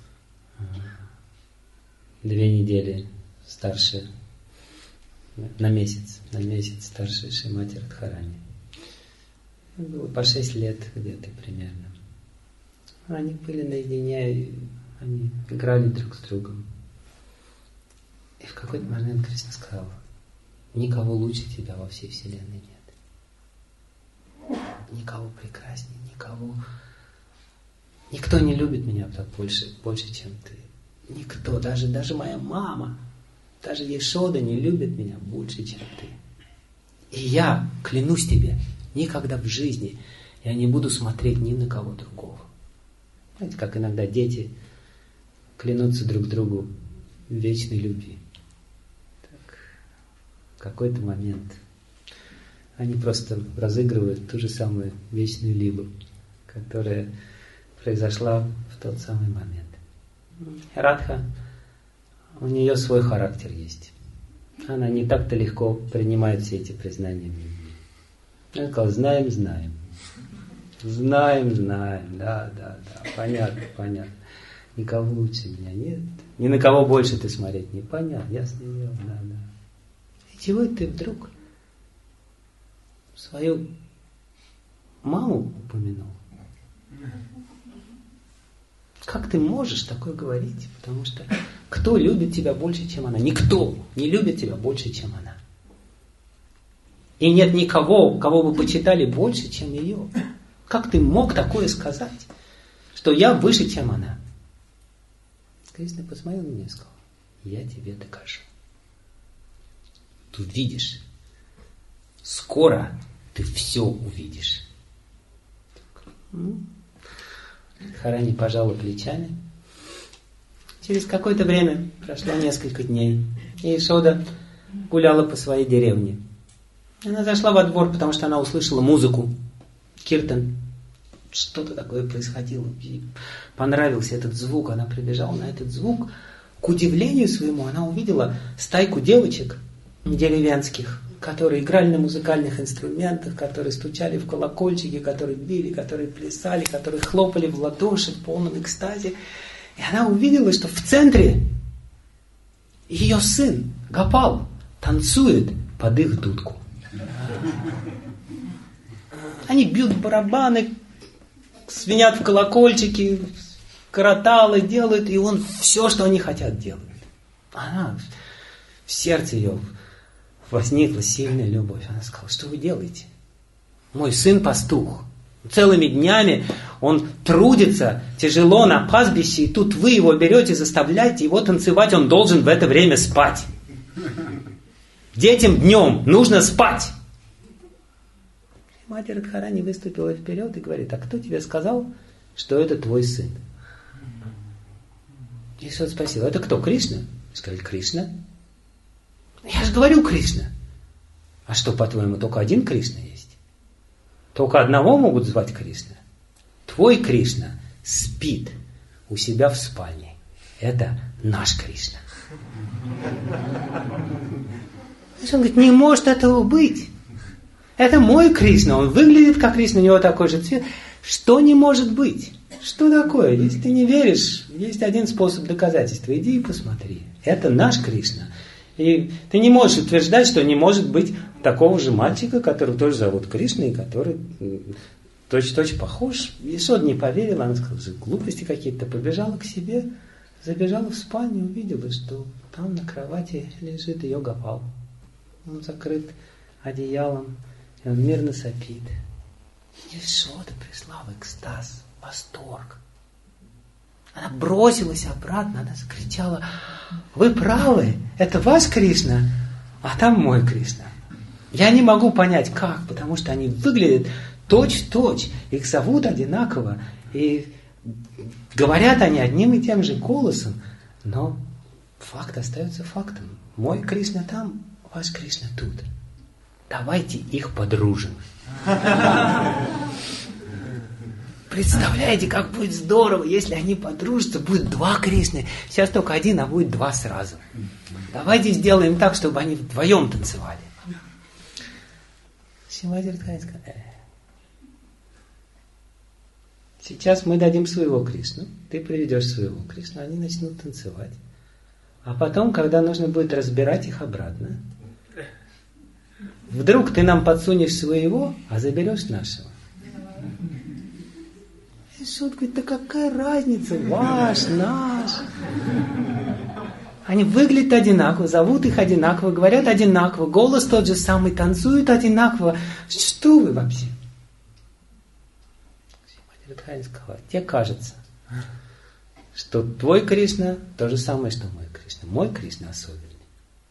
две недели старше, на месяц, на месяц старше Шримати Радхарани. Было по шесть лет где-то примерно. Они были наедине, и они играли друг с другом. И в какой-то момент Кришна сказал: никого лучше тебя во всей вселенной нет. Никого прекраснее, никого. Никто не любит меня так больше, больше, чем ты. Никто, даже, даже моя мама. даже Ешода не любит меня больше, чем ты. И я, клянусь тебе, никогда в жизни я не буду смотреть ни на кого другого. Знаете, как иногда дети клянутся друг другу в вечной любви. Так, в какой-то момент они просто разыгрывают ту же самую вечную лилу, которая произошла в тот самый момент. Радха, у нее свой характер есть. Она не так-то легко принимает все эти признания в любви. Она сказала, знаем, знаем. Знаем, знаем, да, да, да, понятно, понятно. Никого лучше меня нет. Ни на кого больше ты смотреть не понятно, ясно дело, да, да. И чего ты вдруг свою маму упомянул? Как ты можешь такое говорить? Потому что кто любит тебя больше, чем она? Никто не любит тебя больше, чем она. И нет никого, кого бы почитали больше, чем ее. Как ты мог такое сказать? Что я выше, чем она? Кришна посмотрел на меня и сказал, я тебе докажу. Ты видишь, скоро ты все увидишь. Харани пожала плечами. Через какое-то время, прошло несколько дней, и Ешода гуляла по своей деревне. Она зашла во двор, потому что она услышала музыку, киртан. Что-то такое происходило. Ей понравился этот звук, она прибежала на этот звук. К удивлению своему, она увидела стайку девочек деревенских, которые играли на музыкальных инструментах, которые стучали в колокольчики, которые били, которые плясали, которые хлопали в ладоши в полном экстазе. И она увидела, что в центре ее сын Гопал танцует под их дудку. Они бьют барабаны, звенят в колокольчики, караталы делают, и он все, что они хотят, делает. Она, в сердце ее возникла сильная любовь. Она сказала, что вы делаете? Мой сын пастух. Целыми днями он трудится тяжело на пастбище, и тут вы его берете, заставляете его танцевать, он должен в это время спать. Детям днем нужно спать. Мать Радхарани выступила вперед и говорит, а кто тебе сказал, что это твой сын? Ишода спросил, это кто, Кришна? Сказали, Кришна. Я же говорю, Кришна. А что, по-твоему, только один Кришна есть? Только одного могут звать Кришна? Твой Кришна спит у себя в спальне. Это наш Кришна. Он говорит, не может этого быть. Это мой Кришна, он выглядит как Кришна, у него такой же цвет. Что не может быть? Что такое? Если ты не веришь, есть один способ доказательства. Иди и посмотри. Это наш Кришна. И ты не можешь утверждать, что не может быть такого же мальчика, которого тоже зовут Кришна, и который точь-в-точь похож. Ешода не поверила, она сказала, глупости какие-то. Побежала к себе, забежала в спальню, увидела, что там на кровати лежит ее Гопал. Он закрыт одеялом, и он мирно сопит. Ешода пришла в экстаз, в восторг. Она бросилась обратно, она закричала, вы правы, это ваш Кришна, а там мой Кришна. Я не могу понять, как, потому что они выглядят точь-в-точь, их зовут одинаково, и говорят они одним и тем же голосом, но факт остается фактом. Мой Кришна там, ваш Кришна тут. Давайте их подружим. Представляете, как будет здорово, если они подружатся, будет два Кришны. Сейчас только один, а будет два сразу. Давайте сделаем так, чтобы они вдвоем танцевали. Шримати Радхарани сказал, э, сейчас мы дадим своего Кришну, ты приведешь своего Кришну, они начнут танцевать. А потом, когда нужно будет разбирать их обратно, вдруг ты нам подсунешь своего, а заберешь нашего. Ишода говорит, да какая разница, ваш, наш. Они выглядят одинаково, зовут их одинаково, говорят одинаково, голос тот же самый, танцуют одинаково. Что вы вообще? Шримати Радхарани сказала, тебе кажется, что твой Кришна то же самое, что мой Кришна. Мой Кришна особенный.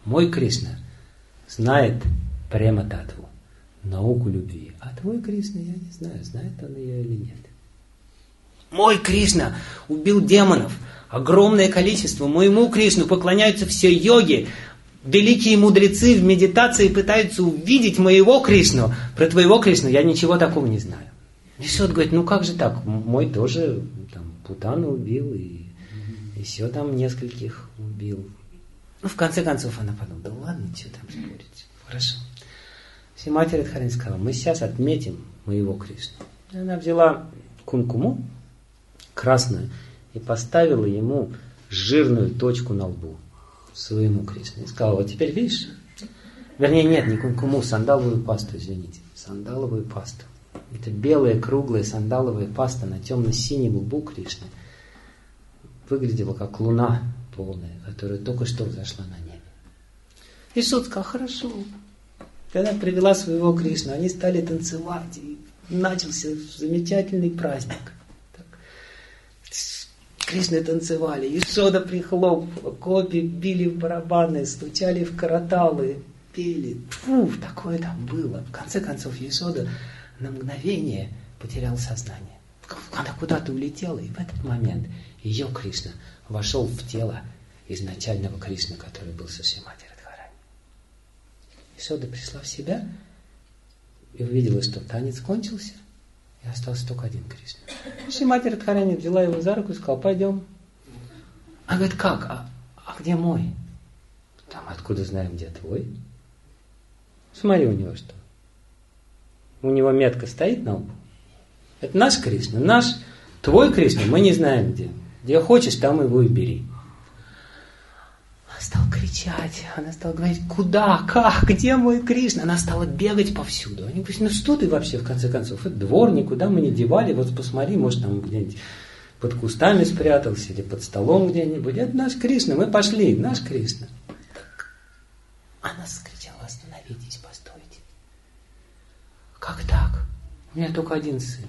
Мой Кришна знает према-татву, науку любви. А твой Кришна, я не знаю, знает он ее или нет. Мой Кришна убил демонов. Огромное количество. Моему Кришну поклоняются все йоги. Великие мудрецы в медитации пытаются увидеть моего Кришну. Про твоего Кришну я ничего такого не знаю. Ишода говорит, ну как же так? Мой тоже там, Путану убил и еще там нескольких убил. Ну, в конце концов, она подумала, да ладно, что там спорить. Хорошо. Шримати Радхарани сказала, мы сейчас отметим моего Кришну. И она взяла кункуму красную и поставила ему жирную точку на лбу своему Кришне. И сказала, вот теперь видишь? Вернее, нет, не кункуму, сандаловую пасту, извините. Сандаловую пасту. Это белая, круглая сандаловая паста на темно-синем лбу Кришны выглядела как луна полная, которая только что взошла на небе. И Ишода сказал, хорошо. Когда привела своего Кришну, они стали танцевать, и начался замечательный праздник. Так. Кришны танцевали, Ишода прихлопывала, гопи били в барабаны, стучали в караталы, пели. Фу, такое там было. В конце концов, Ишода на мгновение потерял сознание. Она куда-то улетела, и в этот момент ее Кришна вошел в тело изначального Кришны, который был со Шримати Радхарани. Ишода пришла в себя и увидела, что танец кончился, и остался только один Кришна. Шримати Радхарани взяла его за руку и сказала, пойдем. Она говорит, как? А, а где мой? Там откуда знаем, где твой? Смотри, у него что? У него метка стоит на лбу. Это наш Кришна. Наш, твой Кришна, мы не знаем где. Где хочешь, там его и бери. Она стала кричать. Она стала говорить, куда, как, где мой Кришна? Она стала бегать повсюду. Они говорят, ну что ты вообще, в конце концов? Это двор, никуда мы не девали. Вот посмотри, может, там где-нибудь под кустами спрятался или под столом где-нибудь. Это наш Кришна, мы пошли, наш Кришна. Она скричала, остановитесь, постойте. Как так? У меня только один сын.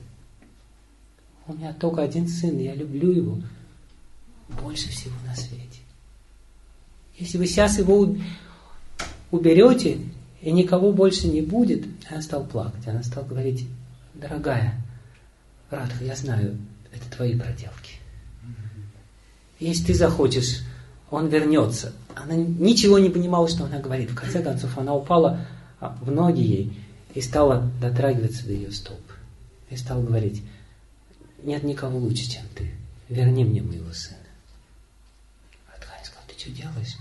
У меня только один сын, и я люблю его больше всего на свете. Если вы сейчас его уберете, и никого больше не будет, она стала плакать. Она стала говорить, дорогая Радха, я знаю, это твои проделки. Если ты захочешь, он вернется. Она ничего не понимала, что она говорит. В конце концов, она упала в ноги ей и стала дотрагиваться до ее стоп. И стала говорить, нет никого лучше, чем ты. Верни мне моего сына. Радхарани сказал, ты что делаешь?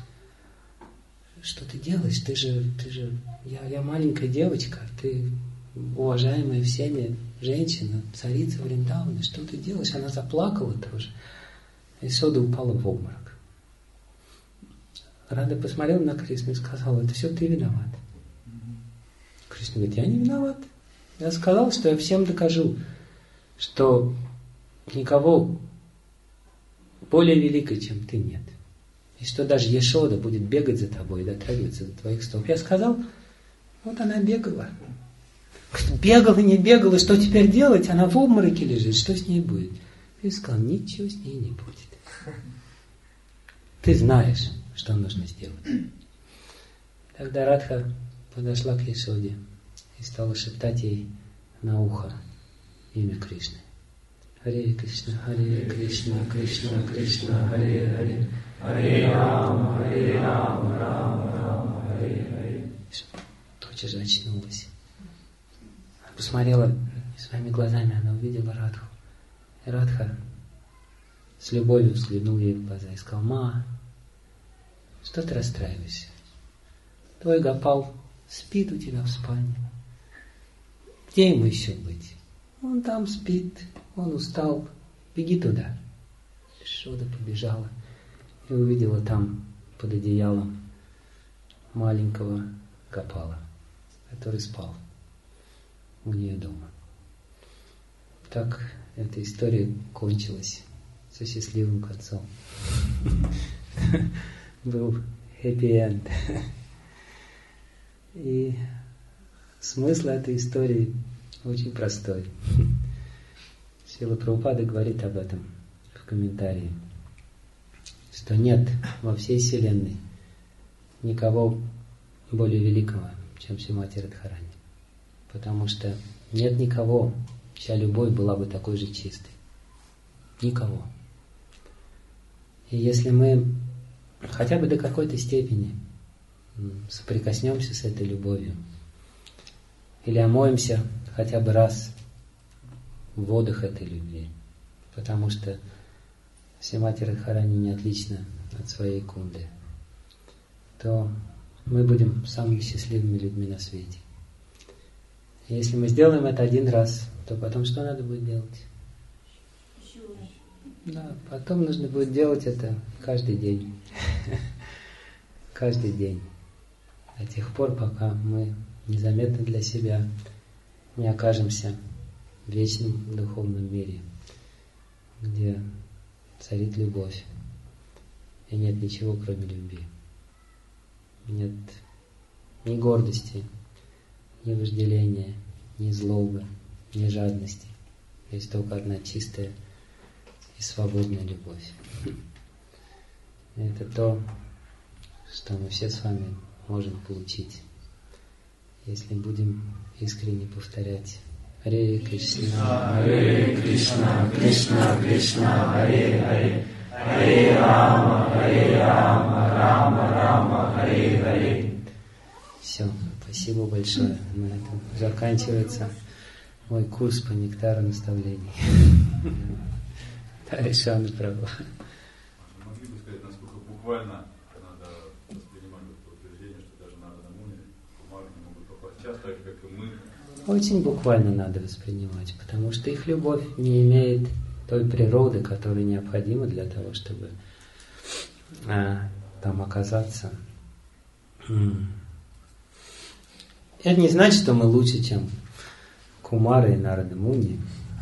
Что ты делаешь? Ты же, ты же, я, я маленькая девочка, ты уважаемая всеми женщина, царица Вриндавана, что ты делаешь? Она заплакала тоже. И Ишода упала в обморок. Рада посмотрела на Кришну и сказала, это все ты виноват. Кришна говорит, я не виноват. Я сказал, что я всем докажу, что никого более великой, чем ты, нет. И что даже Ешода будет бегать за тобой и дотрагиваться до твоих стоп. Я сказал, вот она бегала. Бегала, не бегала, что теперь делать? Она в обмороке лежит, что с ней будет? И сказал, ничего с ней не будет. Ты знаешь, что нужно сделать. Тогда Радха подошла к Ешоде и стала шептать ей на ухо имя Кришны. Харе Кришна, Харе Кришна, Кришна, Кришна, Харе Харе, Харе Рама, Харе Рама, Рама, Рама, Харе Харе. Тотчас же очнулась. Она посмотрела своими глазами, она увидела Радху. И Радха с любовью взглянул ей в глаза и сказал, ма, что ты расстраиваешься? Твой Гопал спит у тебя в спальне. Где ему еще быть? Он там спит, он устал. Беги туда. Ишода побежала и увидела там под одеялом маленького Гопала, который спал у нее дома. Так эта история кончилась со счастливым концом. Был хэппи-энд. И смысл этой истории очень простой. Шрила Прабхупада говорит об этом в комментарии, что нет во всей Вселенной никого более великого, чем Шримати Радхарани. Потому что нет никого, чья любовь была бы такой же чистой. Никого. И если мы хотя бы до какой-то степени соприкоснемся с этой любовью, или омоемся хотя бы раз в водах этой любви, потому что Шримати Радхарани не отлична от своей кунды, то мы будем самыми счастливыми людьми на свете. И если мы сделаем это один раз, то потом что надо будет делать? Да, потом нужно будет делать это каждый день. Каждый день. До тех пор, пока мы незаметно для себя не окажемся в вечном духовном мире, где царит любовь, и нет ничего, кроме любви. Нет ни гордости, ни вожделения, ни злобы, ни жадности. Есть только одна чистая и свободная любовь. И это то, что мы все с вами можем получить, если будем искренне повторять Харе Кришна,
Харе Кришна, Кришна Кришна, Харе Харе, Харе Рама, Харе Рама, Рама Рама, Харе Харе.
Все, спасибо большое. На этом заканчивается мой курс по нектару наставлений. Решану праву.
Могли бы сказать, насколько буквально надо воспринимать это утверждение, что даже Нарада Муни, Кумары не могут попасть в час, так как и мы.
Очень буквально надо воспринимать, потому что их любовь не имеет той природы, которая необходима для того, чтобы а, там оказаться. Это не значит, что мы лучше, чем Кумары и Нарада Муни.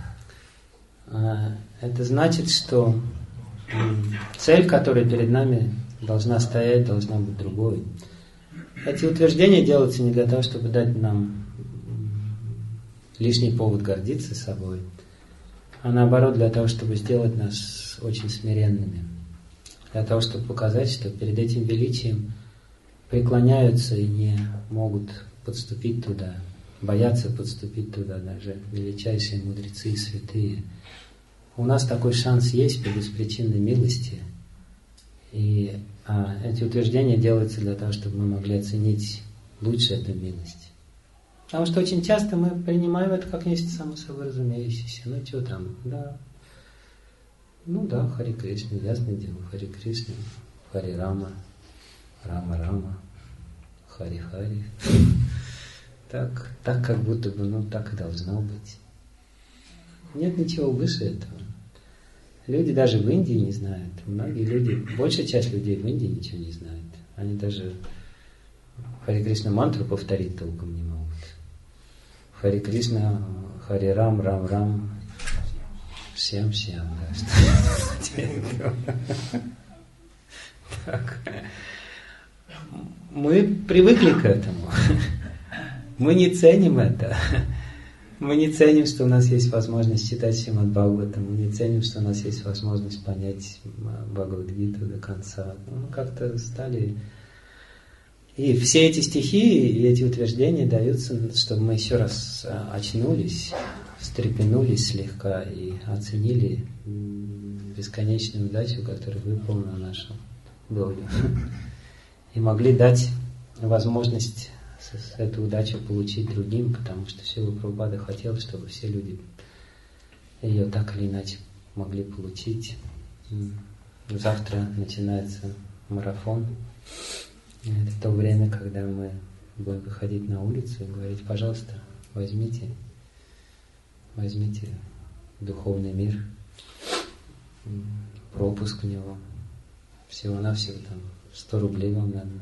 А, это значит, что цель, которая перед нами должна стоять, должна быть другой. Эти утверждения делаются не для того, чтобы дать нам лишний повод гордиться собой, а наоборот для того, чтобы сделать нас очень смиренными. Для того, чтобы показать, что перед этим величием преклоняются и не могут подступить туда, боятся подступить туда даже величайшие мудрецы и святые. У нас такой шанс есть по беспричинной милости. И а, эти утверждения делаются для того, чтобы мы могли оценить лучше эту милость. Потому что очень часто мы принимаем это как нечто само собой разумеющееся. Ну что там, да. Ну да, Харе Кришна, ясное дело, Харе Кришна, Харе Рама, Рама Рама, Харе Харе. Так, так как будто бы, ну так и должно быть. Нет ничего выше этого. Люди даже в Индии не знают. Многие люди, большая часть людей в Индии ничего не знают. Они даже Харе Кришна мантру повторить толком не могут. Харе Кришна, Харе Рам, Рам Рам, всем всем, да. Так. Мы привыкли к этому. Мы не ценим это. Мы не ценим, что у нас есть возможность читать Шримад Бхагаватам. Мы не ценим, что у нас есть возможность понять Бхагавад-гиту до конца. Мы как-то стали... И все эти стихи и эти утверждения даются, чтобы мы еще раз очнулись, встрепенулись слегка и оценили бесконечную удачу, которая выпала на нашу долю. И могли дать возможность эту удачу получить другим, потому что Шрила Прабхупада хотел, чтобы все люди ее так или иначе могли получить. Завтра начинается марафон. Это то время, когда мы будем выходить на улицу и говорить: пожалуйста, возьмите, возьмите духовный мир, пропуск в него. Всего-навсего там сто рублей вам надо.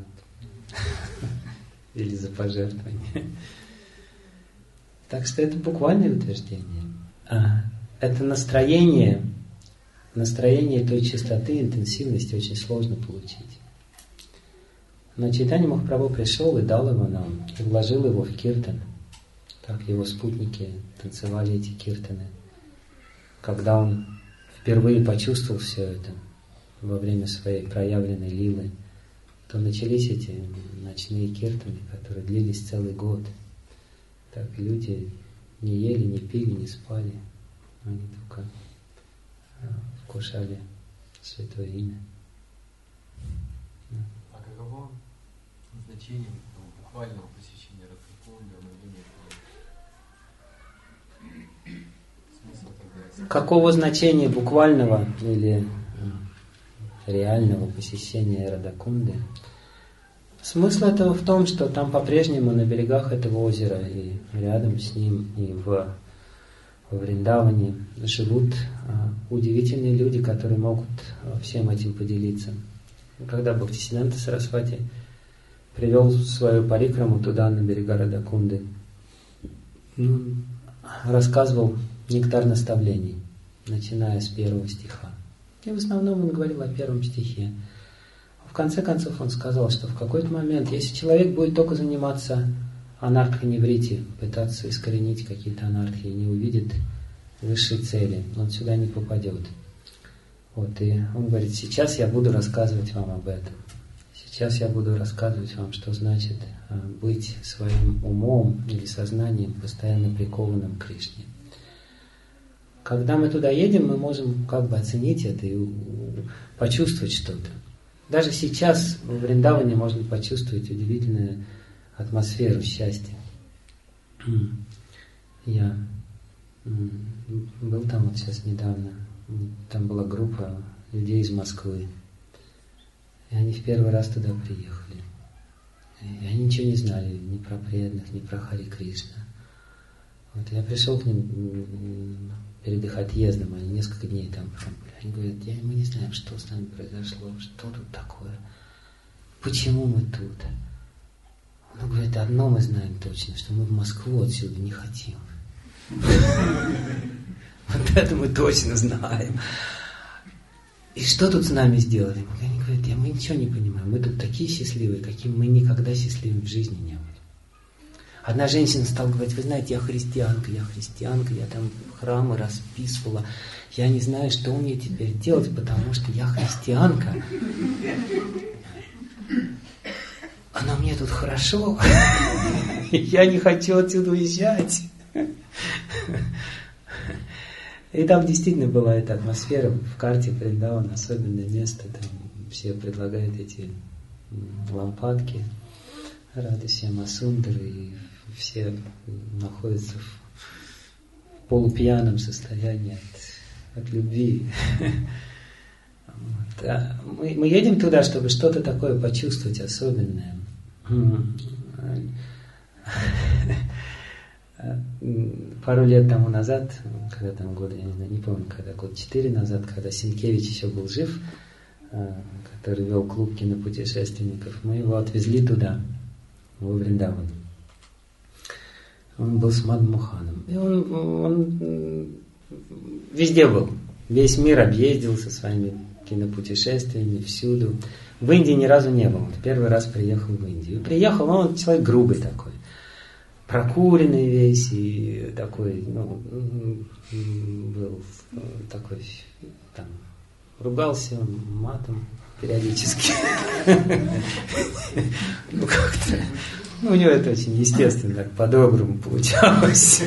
Или за пожертвование. Так что это буквальное утверждение. А, это настроение, настроение той чистоты, интенсивности очень сложно получить. Но Чайтанья Махапрабху пришел и дал его нам, и вложил его в киртан. Так его спутники танцевали эти киртаны. Когда он впервые почувствовал все это во время своей проявленной лилы, то начались эти ночные киртаны, которые длились целый год. Так люди не ели, не пили, не спали. Они только вкушали Святое Имя.
А каково значение там, буквального посещения Радхакунда, Мадхуми? Смысл тогда?
Какого значения буквального или реального посещения Радхакунды? Смысл этого в том, что там по-прежнему на берегах этого озера и рядом с ним, и в, в Вриндаване живут а, удивительные люди, которые могут а, всем этим поделиться. Когда Бхактисиддханта Сарасвати привел свою парикраму туда, на берега Радхакунды, он рассказывал нектар наставлений, начиная с первого стиха. И в основном он говорил о первом стихе. В конце концов он сказал, что в какой-то момент, если человек будет только заниматься анархоневрити, пытаться искоренить какие-то анархии, не увидит высшей цели, он сюда не попадет. Вот, и он говорит, сейчас я буду рассказывать вам об этом. Сейчас я буду рассказывать вам, что значит быть своим умом или сознанием постоянно прикованным к Кришне. Когда мы туда едем, мы можем как бы оценить это и почувствовать что-то. Даже сейчас в Вриндаване можно почувствовать удивительную атмосферу счастья. Я был там вот сейчас недавно. Там была группа людей из Москвы. И они в первый раз туда приехали. И они ничего не знали ни про преданных, ни про Хари Кришна. Вот я пришел к ним перед их отъездом, они несколько дней там пробыли. Они говорят, я, мы не знаем, что с нами произошло, что тут такое, почему мы тут. Он говорит, одно мы знаем точно, что мы в Москву отсюда не хотим. Вот это мы точно знаем. И что тут с нами сделали? Они говорят, мы ничего не понимаем, мы тут такие счастливые, каким мы никогда счастливы в жизни не были. Одна женщина стала говорить, вы знаете, я христианка, я христианка, я там храмы расписывала, я не знаю, что мне теперь делать, потому что я христианка. Но мне тут хорошо, я не хочу отсюда уезжать. И там действительно была эта атмосфера, в карте Вриндавана особенное место, там все предлагают эти лампадки, Радха Сундары, и все находятся в полупьяном состоянии от, от любви. Вот. А мы, мы едем туда, чтобы что-то такое почувствовать особенное. Пару лет тому назад, когда там года, я не знаю, не помню, когда, год четыре назад, когда Сенкевич еще был жив, который вел клуб кинопутешественников, мы его отвезли туда, во Вриндаван. Он был с Мадмуханом. И он, он везде был. Весь мир объездил со своими кинопутешествиями, всюду. В Индии ни разу не был. Первый раз приехал в Индию. И приехал, он человек грубый такой. Прокуренный весь и такой, ну, был такой, там, ругался матом периодически. Ну, как-то, ну, у него это очень естественно, так по-доброму получалось.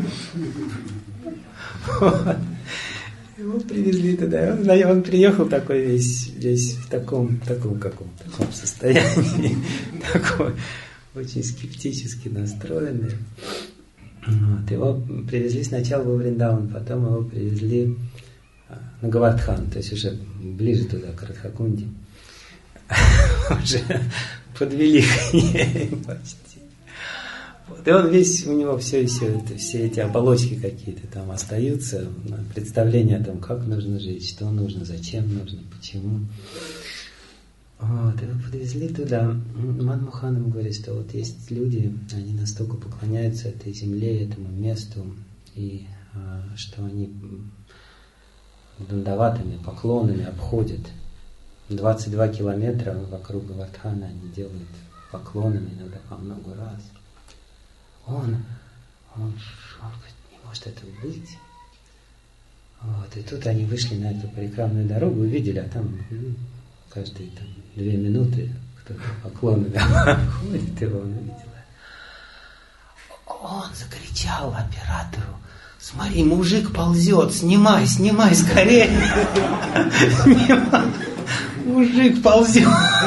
Его привезли туда, он, он приехал такой весь, весь в таком, таком каком-то таком состоянии, такой очень скептически настроенный. Вот. Его привезли сначала во Вриндаван, потом его привезли на Говардхан, то есть уже ближе туда, к Радхакунде. Уже подвели к ней почти. Вот. И он весь, у него все, все, это, все эти оболочки какие-то там остаются, представление о том, как нужно жить, что нужно, зачем нужно, почему. Вот, его подвезли туда. Мадмухан им говорит, что вот есть люди, они настолько поклоняются этой земле, этому месту, и а, что они дандаватами, поклонами обходят двадцать два километра вокруг Говардхана, они делают поклонами иногда по много раз. Он, он, он говорит, не может этого быть. Вот, и тут они вышли на эту парикрамную дорогу, увидели, а там каждые там, две минуты кто-то поклонами ходит, его он увидел. Он закричал оператору: смотри, мужик ползет, снимай, снимай скорее. Мужик ползет.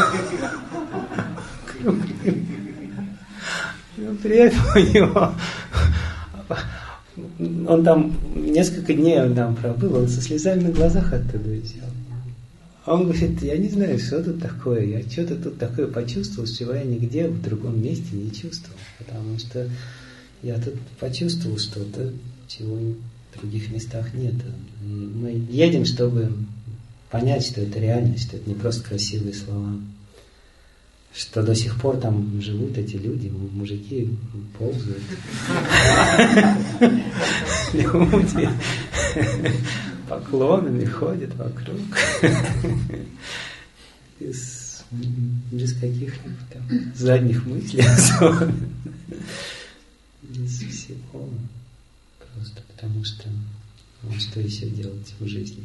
При этом у него, он там несколько дней он там пробыл, он со слезами на глазах оттуда уезжал. А он говорит: я не знаю, что тут такое, я что-то тут такое почувствовал, чего я нигде в другом месте не чувствовал. Потому что я тут почувствовал что-то, чего в других местах нет. И мы едем, чтобы понять, что это реальность, что это не просто красивые слова. Что до сих пор там живут эти люди, мужики ползают. Люди поклонами ходят вокруг. Без, без каких-либо там задних мыслей особенно. Без всего. Просто потому что, ну, что еще делать в жизни?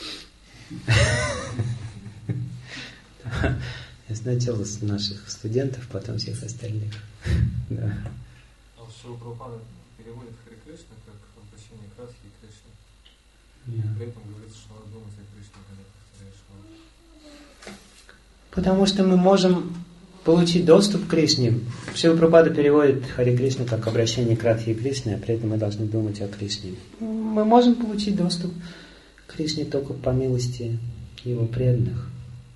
Сначала с наших студентов, потом всех остальных. Да.
А Шрила Прабхупада переводит Харе Кришна как воплощение Радхи и Кришны.
Да.
При этом говорится, что надо думать о Кришне, когда повторяешь Шрила.
Потому что мы можем получить доступ к Кришне. Шрила Прабхупада переводит Харе Кришна как обращение к Радхе и Кришне, а при этом мы должны думать о Кришне. Мы можем получить доступ к Кришне только по милости Его преданных.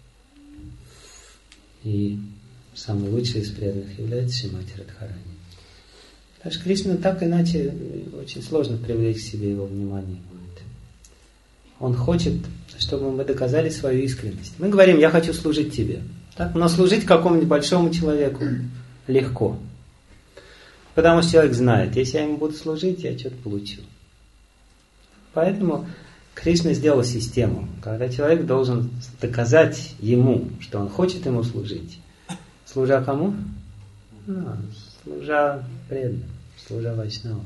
И самый лучший из преданных является Шримати Радхарани. Потому что Кришна так иначе очень сложно привлечь к себе его внимание будет. Он хочет, чтобы мы доказали свою искренность. Мы говорим: я хочу служить тебе. Так? Но служить какому-нибудь большому человеку легко. Потому что человек знает, если я ему буду служить, я что-то получу. Поэтому Кришна сделал систему, когда человек должен доказать ему, что он хочет ему служить. Служа кому? А, служа преданным, служа Вайшнавам.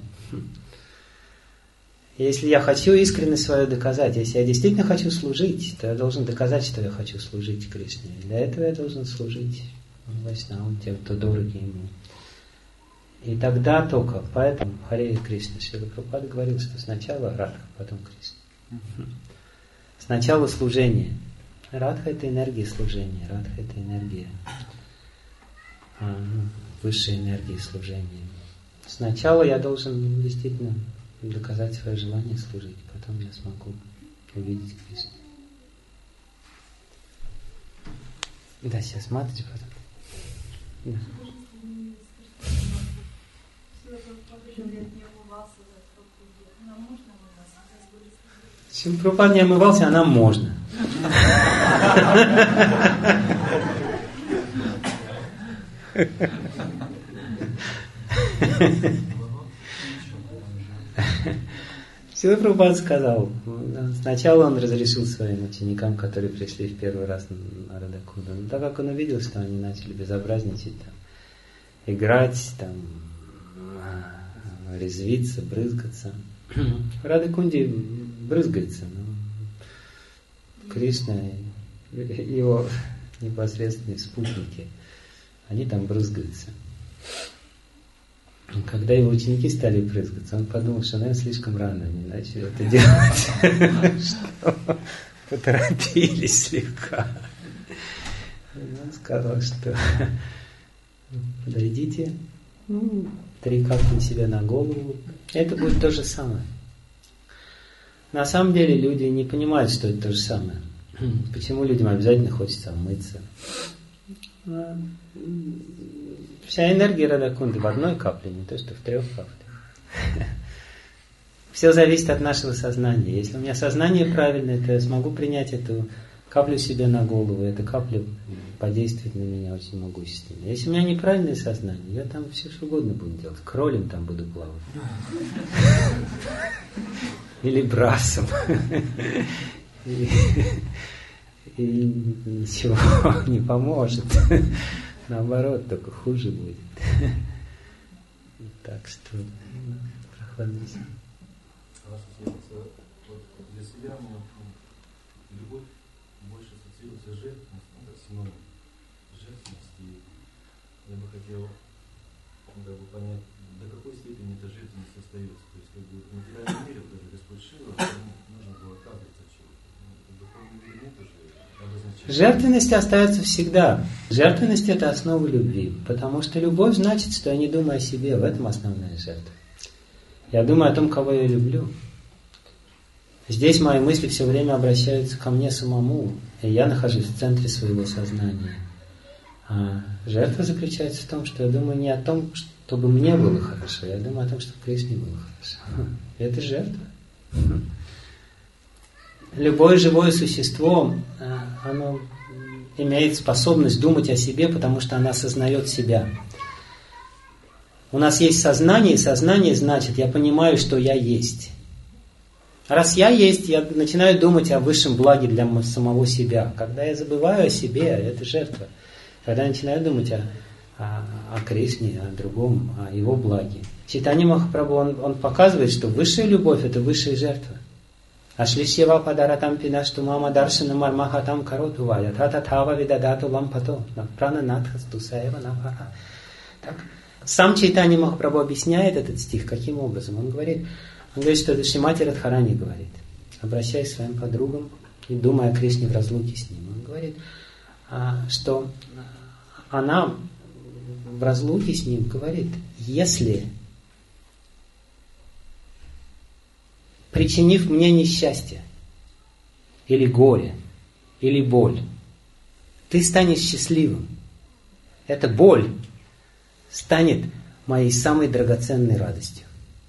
Если я хочу искренность свою доказать, если я действительно хочу служить, то я должен доказать, что я хочу служить Кришне. Для этого я должен служить Вайшнавам, тем, кто дороги ему. И тогда только, поэтому Харе Кришна, Шрила Прабхупада говорил, что сначала Радха, потом Кришна. Сначала служение. Радха — это энергия служения. Радха — это энергия, а, ну, высшая энергия служения. Сначала я должен действительно доказать свое желание служить, потом я смогу увидеть Кришну. Да, сейчас смотрите потом. Да. Если Прабхупада не омывался, а нам можно. Шрила Прабхупада сказал, сначала он разрешил своим ученикам, которые пришли в первый раз на Радакунду, но так как он увидел, что они начали безобразничать, там, играть, там, резвиться, брызгаться. В Радакунде брызгается, но Кришна и его непосредственные спутники, они там брызгаются. Когда его ученики стали брызгаться, он подумал, что, наверное, слишком рано они начали это делать, что поторопились слегка. Он сказал, что подойдите, ну, три капли себе на голову. Это будет то же самое. На самом деле люди не понимают, что это то же самое. Почему людям обязательно хочется омыться? Вся энергия Радакунды в одной капле, не то что в трех каплях. Все зависит от нашего сознания. Если у меня сознание правильное, то я смогу принять эту каплю себе на голову. Эта капля подействует на меня очень могущественно. Если у меня неправильное сознание, я там все что угодно буду делать. Кролем там буду плавать. Или брасом. И, и ничего не поможет. Наоборот, только хуже будет. Так что, ну, прохладись.
Для себя у меня любовь больше ассоциируется с жертвенностью, как синоним. жертвенности. Я бы хотел как бы понять, до какой степени эта жертвенность остается. То есть, как бы в материальном мире, даже Господь Шива, нужно было отказываться от чего-то. В духовном мире нет уже обозначения.
Жертвенность остается всегда. Жертвенность – это основа любви. Потому что любовь значит, что я не думаю о себе. В этом основная жертва. Я думаю о том, кого я люблю. Здесь мои мысли все время обращаются ко мне самому, и я нахожусь в центре своего сознания. А жертва заключается в том, что я думаю не о том, чтобы мне было хорошо, я думаю о том, чтобы Кришне было хорошо. Это жертва. Любое живое существо, оно имеет способность думать о себе, потому что оно осознает себя. У нас есть сознание, и сознание значит, я понимаю, что я есть. Раз я есть, я начинаю думать о высшем благе для самого себя. Когда я забываю о себе, это жертва. Когда я начинаю думать о, о, о Кришне, о другом, о его благе. Чайтанья Махапрабху, он, он показывает, что высшая любовь – это высшая жертва. Ашлишьева падаратам пинашту мама даршана мармахатам кароту вая тататава видадату лампато прана надхасту саева напара. Так. Сам Чайтанья Махапрабху объясняет этот стих каким образом. Он говорит, он говорит, что это Шримати Радхарани говорит. Обращаясь к своим подругам и думая о Кришне в разлуке с ним. Он говорит, что она в разлуке с ним говорит, если, причинив мне несчастье, или горе, или боль, ты станешь счастливым, эта боль станет моей самой драгоценной радостью.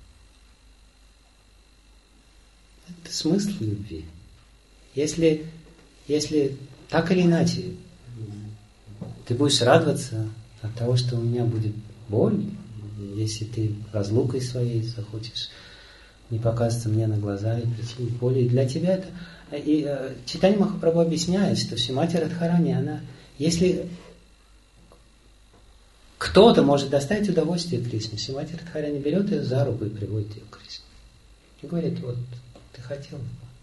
Это смысл любви. Если, если так или иначе ты будешь радоваться от того, что у меня будет боль, если ты разлукой своей захочешь не показываться мне на глаза и причинить боль. И для тебя это... И э, Чайтанья Махапрабху объясняет, что Шримати Радхарани, она... Если кто-то может доставить удовольствие Кришне, Шримати Радхарани берет ее за руку и приводит ее к Кришне. И говорит, вот, ты хотел.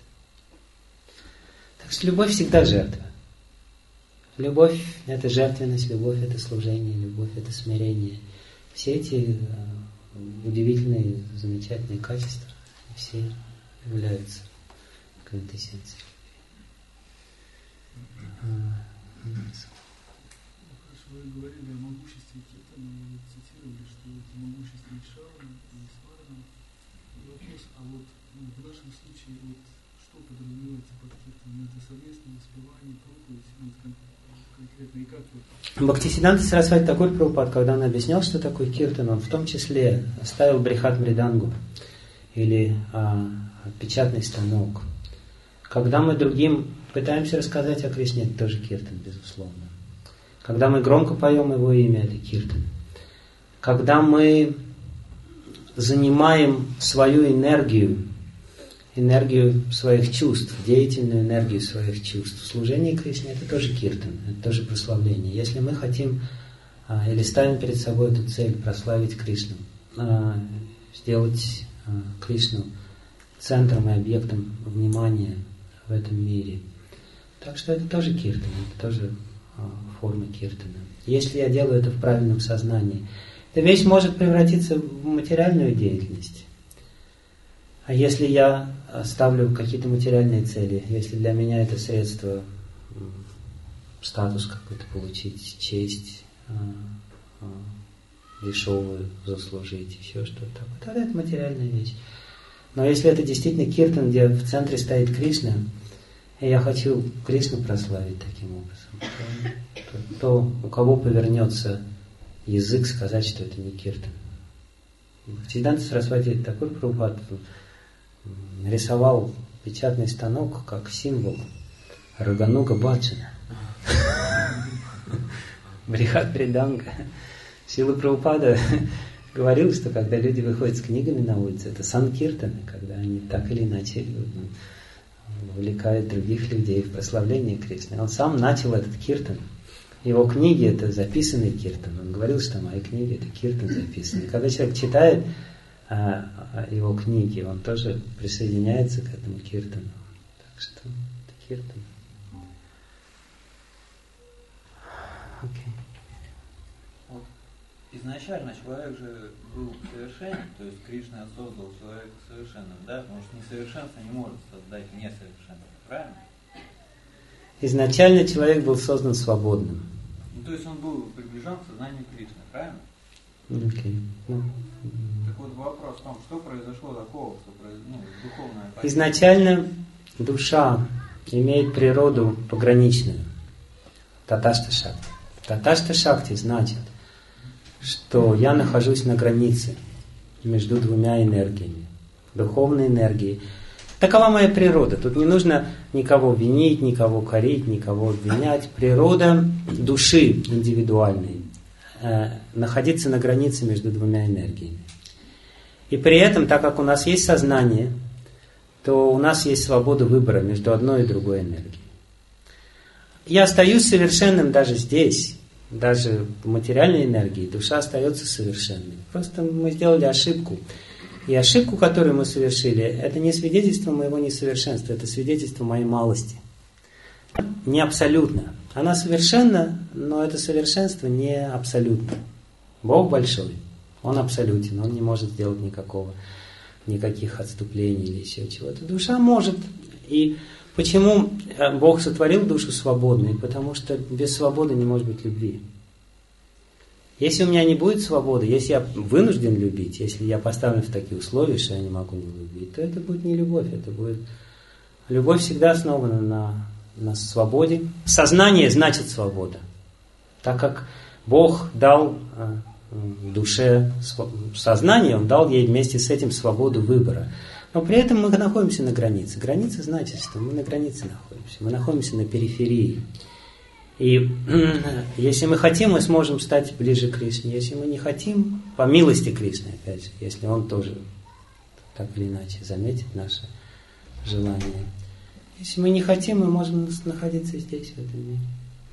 Так что любовь всегда жертва. Любовь – это жертвенность, любовь – это служение, любовь – это смирение. Все эти удивительные, замечательные качества, все являются квинтэссенцией любви.
Вы говорили о могуществе Киртана, вы цитировали, что это могущество Шравана и Сварана. Вопрос, а вот ну, в нашем случае, вот, что подразумевается под Киртаном? Это совместное воспевание, проповедь, ну, конкретно и как вот?
Бхактисиддханта Сарасвати Такур Прабхупад, когда он объяснял, что такое Киртан, он в том числе ставил брихат мридангу или а, печатный станок. Когда мы другим пытаемся рассказать о Кришне, это тоже Киртан, безусловно. Когда мы громко поем Его имя, это Киртан. Когда мы занимаем свою энергию, энергию своих чувств, деятельную энергию своих чувств, служение Кришне, это тоже Киртан, это тоже прославление. Если мы хотим а, или ставим перед собой эту цель прославить Кришну, а, сделать а, Кришну центром и объектом внимания в этом мире, так что это тоже Киртан, это тоже формы Киртана. Если я делаю это в правильном сознании, эта вещь может превратиться в материальную деятельность. А если я ставлю какие-то материальные цели, если для меня это средство статус какой-то получить, честь дешевую заслужить, еще что-то такое, тогда это материальная вещь. Но если это действительно Киртан, где в центре стоит Кришна, и я хочу Кришну прославить таким образом, то, то, то у кого повернется язык сказать, что это не Киртан? Бхактисиддханта Сарасвати Такур Прабхупад нарисовал печатный станок как символ Рагануга Баджана. Брихат Мриданга. Шрила Прабхупада говорил, что когда люди выходят с книгами на улицу, это санкиртаны, когда они так или иначе увлекают других людей в прославление Кришны. Он сам начал этот киртан. Его книги — это записанный киртан. Он говорил, что мои книги — это киртан записанный. Когда человек читает а, его книги, он тоже присоединяется к этому киртану. Так что это киртан. Okay.
Вот изначально человек же был совершенен, то есть Кришна создал человека совершенным, да? Потому что несовершенство не может создать несовершенство, правильно?
Изначально человек был создан свободным.
Ну, то есть он был приближен к сознанию Кришны, правильно?
Okay. Ну,
так вот вопрос в том, что произошло такого, что произошло, ну, духовное понятие.
Изначально душа имеет природу пограничную. Таташта шакти. Таташта шакти значит, что я нахожусь на границе между двумя энергиями. Духовной энергией. Такова моя природа. Тут не нужно никого винить, никого корить, никого обвинять. Природа души индивидуальной э, находиться на границе между двумя энергиями. И при этом, так как у нас есть сознание, то у нас есть свобода выбора между одной и другой энергией. Я остаюсь совершенным даже здесь, даже в материальной энергии, душа остается совершенной. Просто мы сделали ошибку. И ошибку, которую мы совершили, это не свидетельство моего несовершенства, это свидетельство моей малости. Не абсолютно. Она совершенна, но это совершенство не абсолютно. Бог большой, Он абсолютен, Он не может сделать никакого, никаких отступлений или еще чего-то. Душа может. И почему Бог сотворил душу свободной? Потому что без свободы не может быть любви. Если у меня не будет свободы, если я вынужден любить, если я поставлен в такие условия, что я не могу не любить, то это будет не любовь, это будет... Любовь всегда основана на, на свободе. Сознание значит свобода. Так как Бог дал э, душе сознание, Он дал ей вместе с этим свободу выбора. Но при этом мы находимся на границе. Граница значит, что мы на границе находимся. Мы находимся на периферии. И если мы хотим, мы сможем стать ближе к Кришне. Если мы не хотим, по милости Кришны, опять же, если Он тоже так или иначе заметит наше желание. Если мы не хотим, мы можем находиться здесь, в этом мире.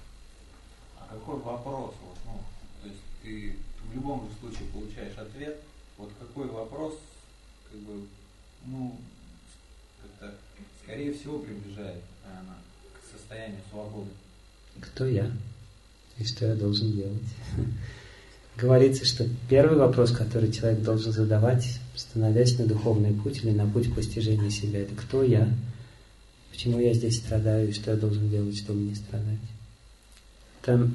А какой вопрос? Вот, ну, то есть ты в любом же случае получаешь ответ. Вот какой вопрос, как бы, ну, как-то, скорее всего, приближает, наверное, к состоянию свободы.
Кто я? И что я должен делать? Говорится, что первый вопрос, который человек должен задавать, становясь на духовный путь или на путь постижения себя, это кто я? Почему я здесь страдаю? И что я должен делать, чтобы не страдать? Это...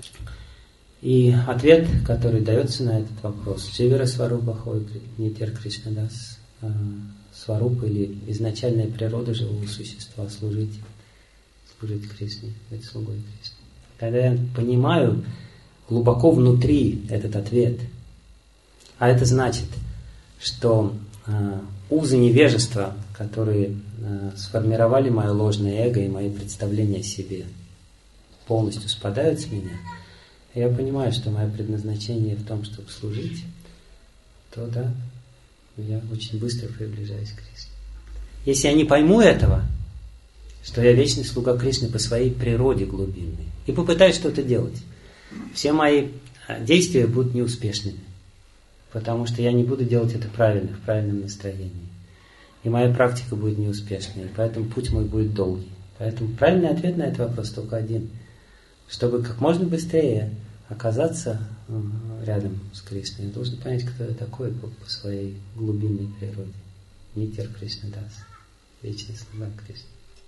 И ответ, который дается на этот вопрос, Дживара Сварупа Хой, Нитьяр Кришнадас, Сварупа или изначальная природа живого существа, служить, служить Кришне, быть слугой Кришны. Когда я понимаю глубоко внутри этот ответ, а это значит, что э, узы невежества, которые э, сформировали мое ложное эго и мои представления о себе, полностью спадают с меня, и я понимаю, что мое предназначение в том, чтобы служить, то да, я очень быстро приближаюсь к Кришне. Если я не пойму этого, что я вечный слуга Кришны по своей природе глубинной, и попытаюсь что-то делать, все мои действия будут неуспешными, потому что я не буду делать это правильно, в правильном настроении. И моя практика будет неуспешной, и поэтому путь мой будет долгий. Поэтому правильный ответ на этот вопрос только один. Чтобы как можно быстрее оказаться рядом с Кришной, я должен понять, кто я такой по, по своей глубинной природе. Нитьяр Кришнадас, вечный слуга Кришны.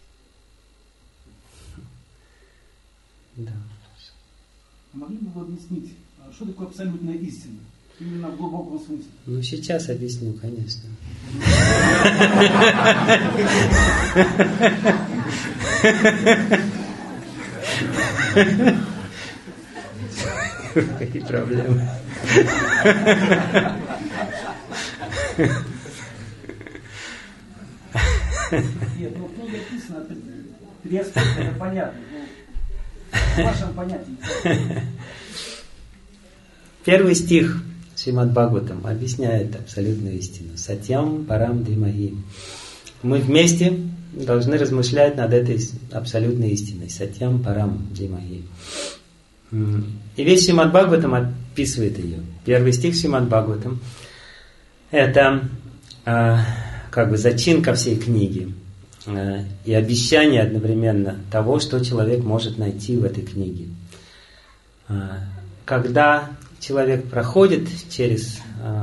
Да.
Могли бы вы объяснить, что такое абсолютная истина? Именно в глубоком смысле.
Ну, сейчас объясню, конечно. Какие проблемы.
Нет, ну в книге написано, три аспекта, это понятно. В вашем понятии.
Первый стих Шримад Бхагаватам объясняет абсолютную истину. Сатьям парам димахи. Мы вместе должны размышлять над этой абсолютной истиной. Сатьям парам димахи. И весь Шримад Бхагаватам описывает ее. Первый стих Шримад Бхагаватам это э, как бы зачинка всей книги. И обещание одновременно того, что человек может найти в этой книге. Когда человек проходит через,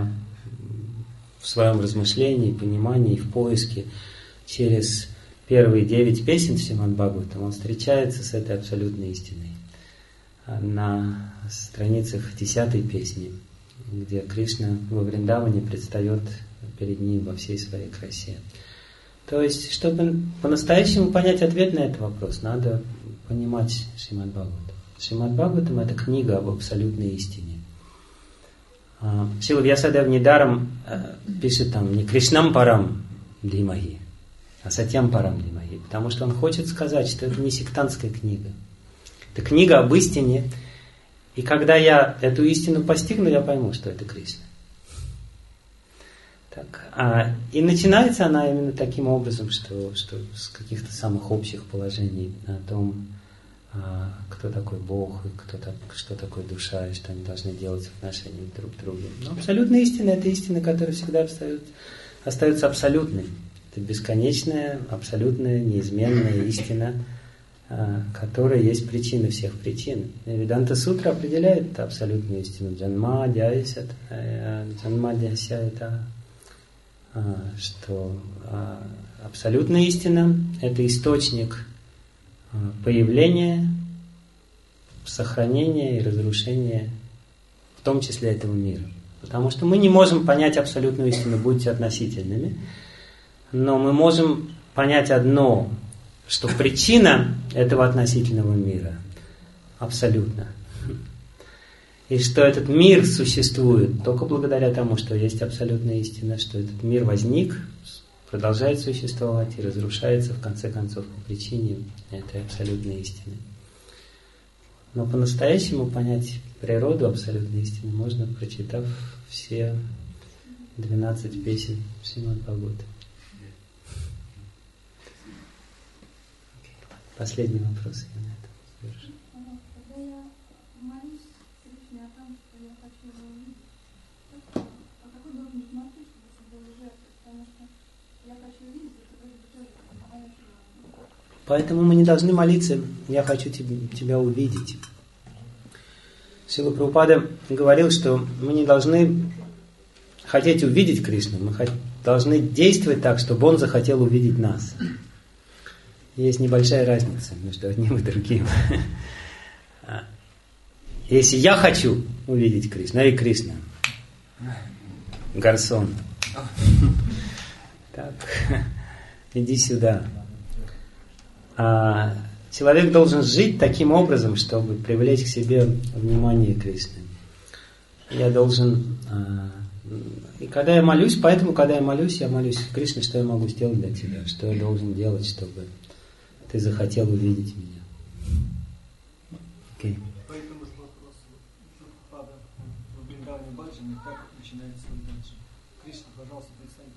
в своем размышлении, понимании, в поиске, через первые девять песен Шримад Бхагаватам, он встречается с этой абсолютной истиной. На страницах десятой песни, где Кришна во Вриндаване предстает перед ним во всей своей красе. То есть, чтобы по-настоящему понять ответ на этот вопрос, надо понимать Шримад Бхагаватам. Шримад Бхагаватам — это книга об абсолютной истине. Шрила Вьясадев недаром пишет там не Кришнам Парам Дхимахи, а Сатьям Парам Дхимахи, потому что он хочет сказать, что это не сектантская книга. Это книга об истине, и когда я эту истину постигну, я пойму, что это Кришна. Так, а, и начинается она именно таким образом, что, что с каких-то самых общих положений о том, а, кто такой Бог, и кто так, что такое душа, и что они должны делать в отношении друг к другу. Но абсолютная истина — это истина, которая всегда остается, остается абсолютной. Это бесконечная, абсолютная, неизменная истина, а, которая есть причина всех причин. И Веданта Сутра определяет абсолютную истину. Джанма дяйсят, джанма дяйсят, что абсолютная истина — это источник появления, сохранения и разрушения, в том числе этого мира. Потому что мы не можем понять абсолютную истину, будьте относительными, но мы можем понять одно, что причина этого относительного мира абсолютна. И что этот мир существует только благодаря тому, что есть абсолютная истина, что этот мир возник, продолжает существовать и разрушается в конце концов по причине этой абсолютной истины. Но по-настоящему понять природу абсолютной истины можно, прочитав все двенадцать песен Шримад Бхагаватам. Последний вопрос я на этом завершу.
Когда я молюсь Кришне о том, что я хочу его увидеть, а какой должен быть мотив, чтобы был жертвой? Потому что я хочу увидеть, это вроде бы тоже понятно.
Поэтому мы не должны молиться «Я хочу тебя увидеть». Шрила Прабхупада говорил, что мы не должны хотеть увидеть Кришну, мы должны действовать так, чтобы Он захотел увидеть нас. Есть небольшая разница между одним и другим. Если я хочу увидеть Кришну, Ари Кришна, гарсон, так, иди сюда. А человек должен жить таким образом, чтобы привлечь к себе внимание Кришны. Я должен... И когда я молюсь, поэтому, когда я молюсь, я молюсь: Кришна, что я могу сделать для тебя? Что я должен делать, чтобы ты захотел увидеть меня? Okay.
Поэтому же вопрос Прабхупада в Вриндаване Баджане так начинает свой баджан. Кришна, пожалуйста, представьте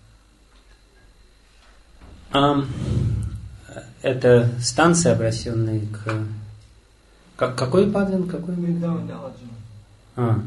меня.
Um, это станция, обращенная к... к какой баджан? Какой?
Вриндаване Баджан.
А.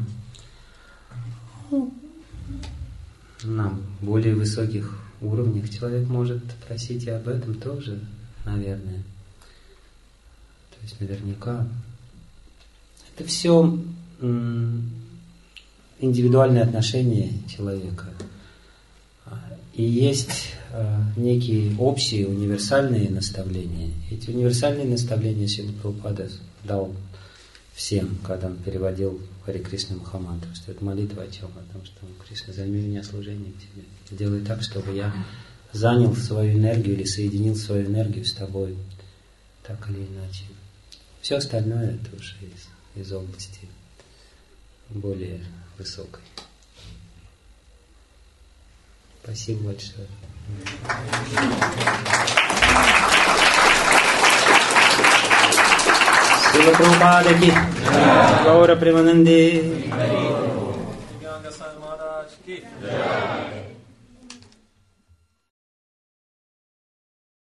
На более высоких уровнях человек может просить и об этом тоже, наверное. То есть наверняка. Это все индивидуальные отношения человека. И есть некие общие универсальные наставления. Эти универсальные наставления Шрила Прабхупада дал всем, когда он переводил Харе Кришна Махамантру, что это молитва о чем? О том, что Кришна, займи меня служением тебе. Делай так, чтобы я занял свою энергию или соединил свою энергию с тобой, так или иначе. Все остальное это уже из, из области более высокой. Спасибо большое. Шрила Прабхупада ки, Гаура Примананде.